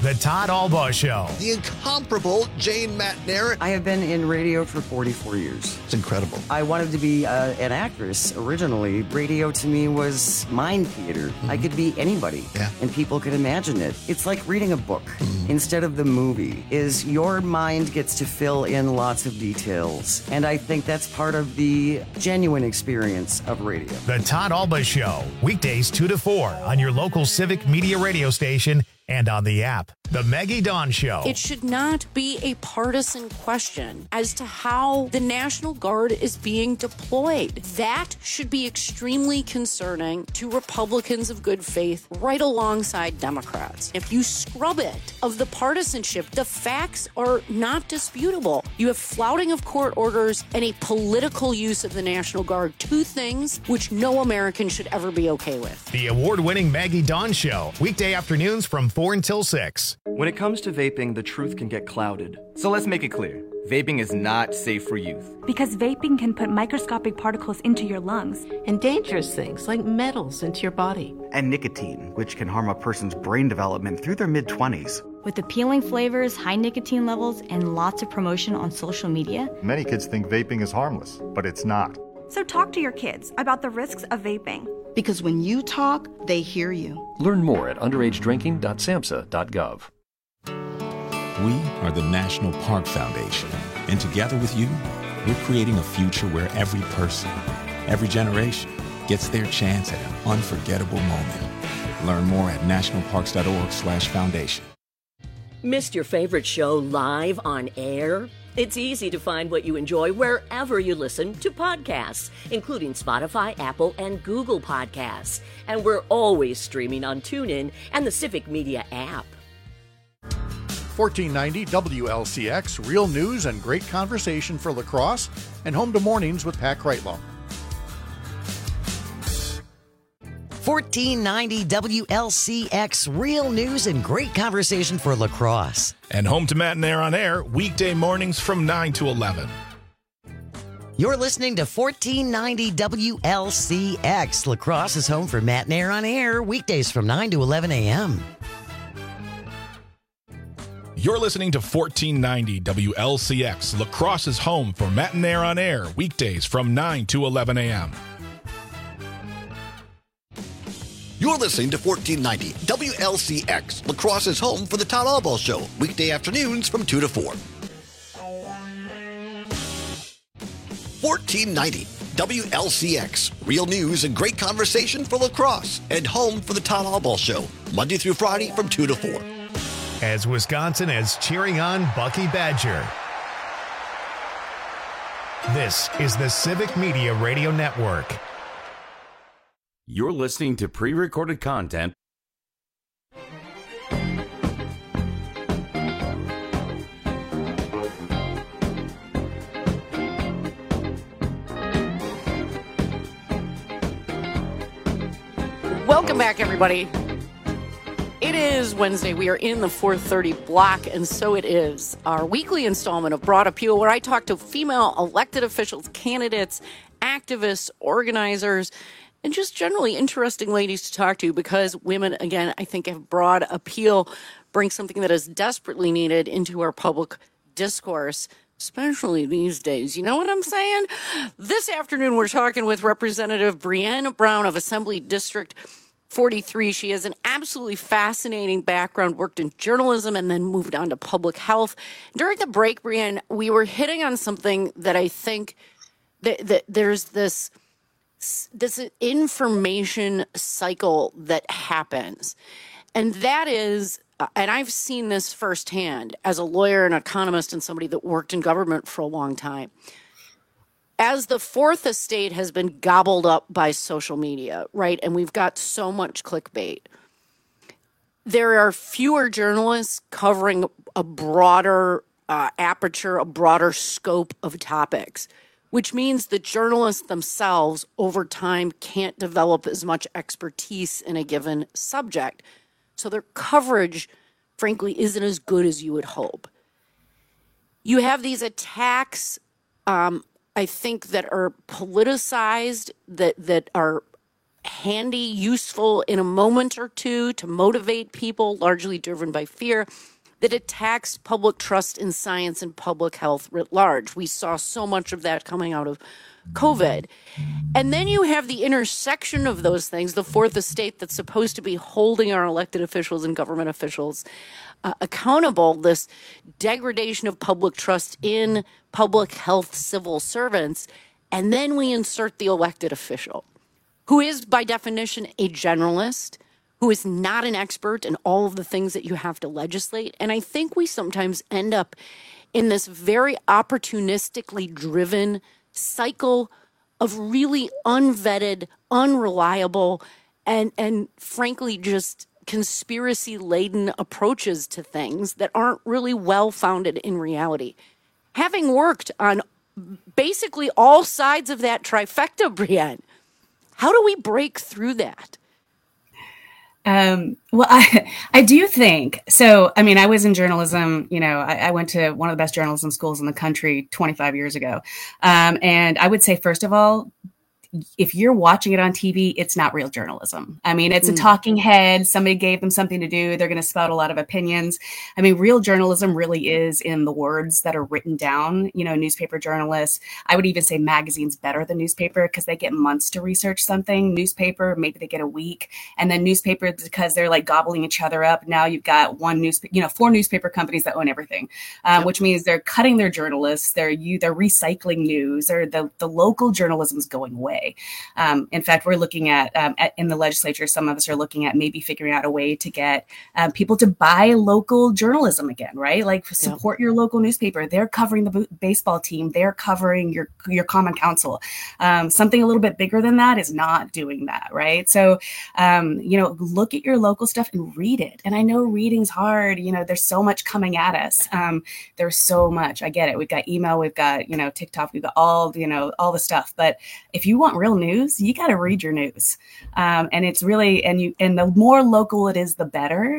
Speaker 1: The Todd Albaugh Show.
Speaker 5: The incomparable Jane Matnair.
Speaker 6: I have been in radio for 44 years.
Speaker 5: It's incredible.
Speaker 6: I wanted to be an actress originally. Radio to me was mind theater. Mm-hmm. I could be anybody, and people could imagine it. It's like reading a book instead of the movie. Your mind gets to fill in lots of details, and I think that's part of the genuine experience of radio.
Speaker 1: The Todd Albaugh Show, weekdays 2 to 4 on your local Civic Media radio station and on the app. The Maggie Dawn Show.
Speaker 24: It should not be a partisan question as to how the National Guard is being deployed. That should be extremely concerning to Republicans of good faith right alongside Democrats. If you scrub it of the partisanship, the facts are not disputable. You have flouting of court orders and a political use of the National Guard, two things which no American should ever be okay with.
Speaker 1: The award-winning Maggie Dawn Show, weekday afternoons from 4 until 6.
Speaker 9: When it comes to vaping, the truth can get clouded. So let's make it clear. Vaping is not safe for youth.
Speaker 20: Because vaping can put microscopic particles into your lungs.
Speaker 23: And dangerous things like metals into your body.
Speaker 9: And nicotine, which can harm a person's brain development through their mid-20s.
Speaker 20: With appealing flavors, high nicotine levels, and lots of promotion on social media.
Speaker 25: Many kids think vaping is harmless, but it's not.
Speaker 20: So talk to your kids about the risks of vaping.
Speaker 26: Because when you talk, they hear you.
Speaker 27: Learn more at underagedrinking.samhsa.gov.
Speaker 28: We are the National Park Foundation, and together with you, we're creating a future where every person, every generation, gets their chance at an unforgettable moment. Learn more at nationalparks.org/foundation.
Speaker 8: Missed your favorite show live on air? It's easy to find what you enjoy wherever you listen to podcasts, including Spotify, Apple, and Google Podcasts. And we're always streaming on TuneIn and the Civic Media app.
Speaker 21: 1490 WLCX, real news and great conversation for La Crosse, and home to mornings with Pat Kreitlow.
Speaker 30: 1490 WLCX, real news and great conversation for La Crosse.
Speaker 31: And home to Matt and Air on Air, weekday mornings from 9 to 11.
Speaker 30: You're listening to 1490 WLCX. La Crosse is home for Matt and Air on Air, weekdays from 9 to 11 a.m.
Speaker 31: You're listening to 1490 WLCX. La Crosse is home for Matt and Air on Air, weekdays from 9 to 11 a.m.
Speaker 5: You're listening to 1490 WLCX. La Crosse is home for the Todd Albaugh Show, weekday afternoons from 2 to 4. 1490 WLCX, real news and great conversation for La Crosse, and home for the Todd Albaugh Show, Monday through Friday from 2 to 4.
Speaker 1: As Wisconsin is cheering on Bucky Badger. This is the Civic Media Radio Network.
Speaker 22: You're listening to pre-recorded content.
Speaker 24: Welcome back, everybody. It is Wednesday. We are in the 4:30 block, and so it is our weekly installment of Broad Appeal, where I talk to female elected officials, candidates, activists, organizers, and just generally interesting ladies to talk to, because women, again, I think have broad appeal, bring something that is desperately needed into our public discourse, especially these days. You know what I'm saying? This afternoon, we're talking with Representative Breanna Brown of Assembly District 43. She has an absolutely fascinating background, worked in journalism and then moved on to public health. During the break, Breanna, we were hitting on something that I think that there's this information cycle that happens. And that is, and I've seen this firsthand as a lawyer, an economist, and somebody that worked in government for a long time. As the fourth estate has been gobbled up by social media, right? And we've got so much clickbait. There are fewer journalists covering a broader aperture, a broader scope of topics, which means the journalists themselves over time can't develop as much expertise in a given subject. So their coverage, frankly, isn't as good as you would hope. You have these attacks, I think, that are politicized, that are handy, useful in a moment or two to motivate people, largely driven by fear, that attacks public trust in science and public health writ large. We saw so much of that coming out of COVID. And then you have the intersection of those things, the fourth estate that's supposed to be holding our elected officials and government officials accountable, this degradation of public trust in public health civil servants. And then we insert the elected official, who is by definition a generalist, who is not an expert in all of the things that you have to legislate. And I think we sometimes end up in this very opportunistically driven cycle of really unvetted, unreliable, and frankly, just conspiracy-laden approaches to things that aren't really well-founded in reality. Having worked on basically all sides of that trifecta, Brienne, how do we break through that?
Speaker 3: Well, I do think so. I mean, I was in journalism, I went to one of the best journalism schools in the country 25 years ago. And I would say, first of all, if you're watching it on TV, it's not real journalism. I mean, it's a talking head. Somebody gave them something to do. They're going to spout a lot of opinions. I mean, real journalism really is in the words that are written down. Newspaper journalists, I would even say magazines better than newspaper because they get months to research something. Newspaper, maybe they get a week. And then newspaper, because they're like gobbling each other up. Now you've got four newspaper companies that own everything, which means they're cutting their journalists. They're recycling news, or the local journalism is going away. In fact, we're looking at in the legislature, some of us are looking at maybe figuring out a way to get people to buy local journalism again, right? Like support your local newspaper. They're covering the baseball team. They're covering your common council. Something a little bit bigger than that is not doing that, right? So, look at your local stuff and read it. And I know reading's hard. There's so much coming at us. There's so much. I get it. We've got email. We've got, TikTok. We've got all the stuff. But if you want real news, you got to read your news. And it's really, and the more local it is, the better.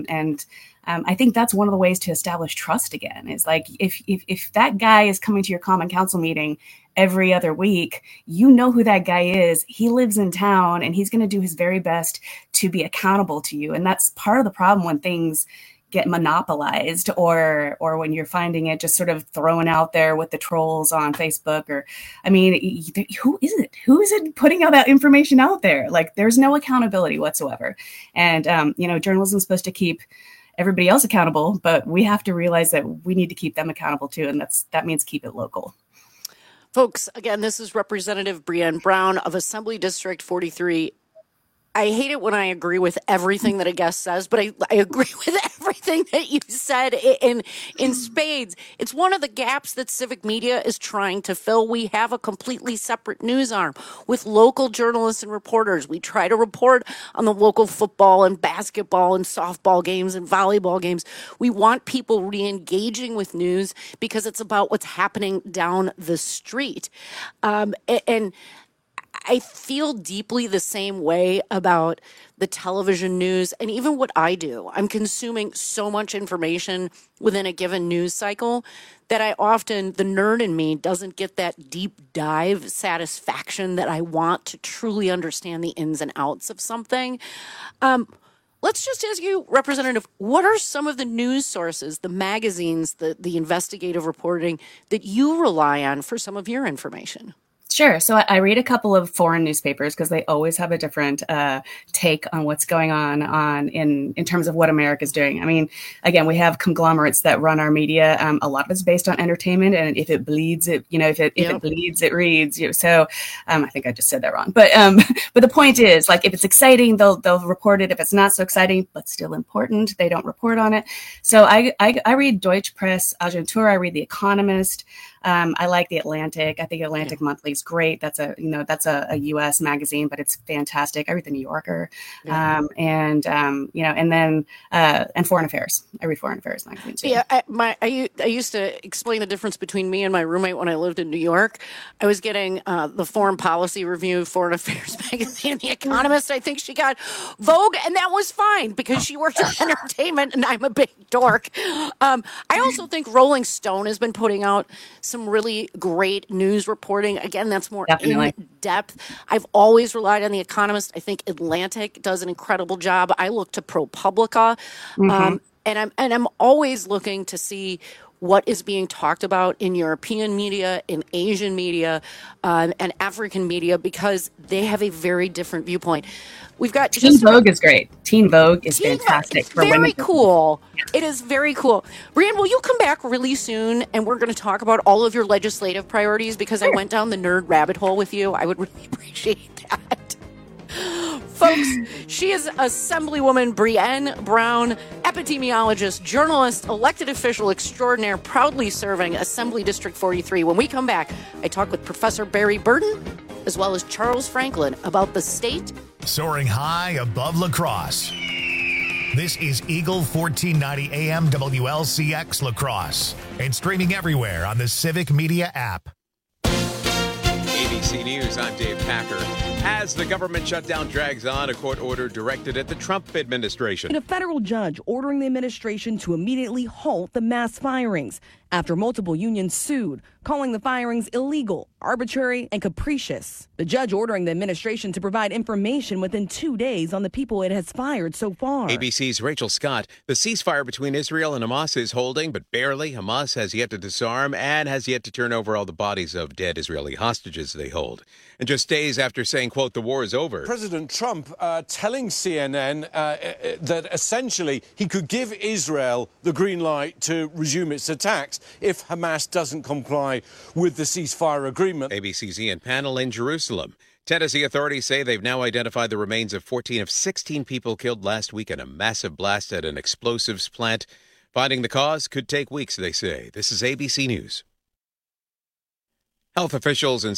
Speaker 3: I think that's one of the ways to establish trust again, is like, if that guy is coming to your common council meeting every other week, you know who that guy is. He lives in town and he's going to do his very best to be accountable to you. And that's part of the problem when things get monopolized, or when you're finding it just sort of thrown out there with the trolls on Facebook, or, I mean, who is it? Who is it putting all that information out there? Like, there's no accountability whatsoever. And, journalism is supposed to keep everybody else accountable, but we have to realize that we need to keep them accountable too. And that means keep it local.
Speaker 24: Folks, again, this is Representative Brienne Brown of Assembly District 43. I hate it when I agree with everything that a guest says, but I agree with everything that you said in spades. It's one of the gaps that civic media is trying to fill. We have a completely separate news arm with local journalists and reporters. We try to report on the local football and basketball and softball games and volleyball games. We want people re-engaging with news because it's about what's happening down the street. And I feel deeply the same way about the television news and even what I do. I'm consuming so much information within a given news cycle that I often, the nerd in me doesn't get that deep dive satisfaction that I want to truly understand the ins and outs of something. Let's just ask you, Representative, what are some of the news sources, the magazines, the investigative reporting that you rely on for some of your information?
Speaker 3: Sure. So I read a couple of foreign newspapers because they always have a different take on what's going on in terms of what America's doing. I mean, again, we have conglomerates that run our media. A lot of it's based on entertainment, and if it bleeds, it it bleeds, it reads. So I think I just said that wrong. But the point is, like, if it's exciting, they'll report it. If it's not so exciting but still important, they don't report on it. So I read Deutsche Presse Agentur. I read The Economist. I like The Atlantic. I think Atlantic Monthly is great. That's a U.S. magazine, but it's fantastic. I read The New Yorker, and then Foreign Affairs. I read Foreign Affairs magazine too.
Speaker 24: Yeah, I used to explain the difference between me and my roommate when I lived in New York. I was getting the Foreign Policy Review, Foreign Affairs magazine, The Economist. I think she got Vogue, and that was fine because she worked in entertainment, and I'm a big dork. I also think Rolling Stone has been putting out some really great news reporting. Again, that's more
Speaker 3: Definitely.
Speaker 24: in depth. I've always relied on The Economist. I think Atlantic does an incredible job. I look to ProPublica, and I'm always looking to see what is being talked about in European media, in Asian media, and African media, because they have a very different viewpoint. We've got
Speaker 3: Teen Vogue is great. Teen Vogue is fantastic for women.
Speaker 24: Very cool. It is very cool. Brianne, will you come back really soon and we're going to talk about all of your legislative priorities, because I went down the nerd rabbit hole with you. I would really appreciate that. Folks, she is Assemblywoman Brianne Brown, epidemiologist, journalist, elected official extraordinaire, proudly serving Assembly District 43. When we come back, I talk with Professor Barry Burton as well as Charles Franklin about the state.
Speaker 1: Soaring high above La Crosse. This is Eagle 1490 AM WLCX La Crosse and streaming everywhere on the Civic Media app.
Speaker 4: ABC News, I'm Dave Packer. As the government shutdown drags on, a court order directed at the Trump administration.
Speaker 10: And a federal judge ordering the administration to immediately halt the mass firings after multiple unions sued, calling the firings illegal, arbitrary, and capricious. The judge ordering the administration to provide information within 2 days on the people it has fired so far.
Speaker 4: ABC's Rachel Scott. The ceasefire between Israel and Hamas is holding, but barely. Hamas has yet to disarm and has yet to turn over all the bodies of dead Israeli hostages they hold. And just days after saying, quote, the war is over.
Speaker 11: President Trump telling CNN that essentially he could give Israel the green light to resume its attacks if Hamas doesn't comply with the ceasefire agreement.
Speaker 4: ABC's Ian Pannell in Jerusalem. Tennessee authorities say they've now identified the remains of 14 of 16 people killed last week in a massive blast at an explosives plant. Finding the cause could take weeks, they say. This is ABC News. Health officials in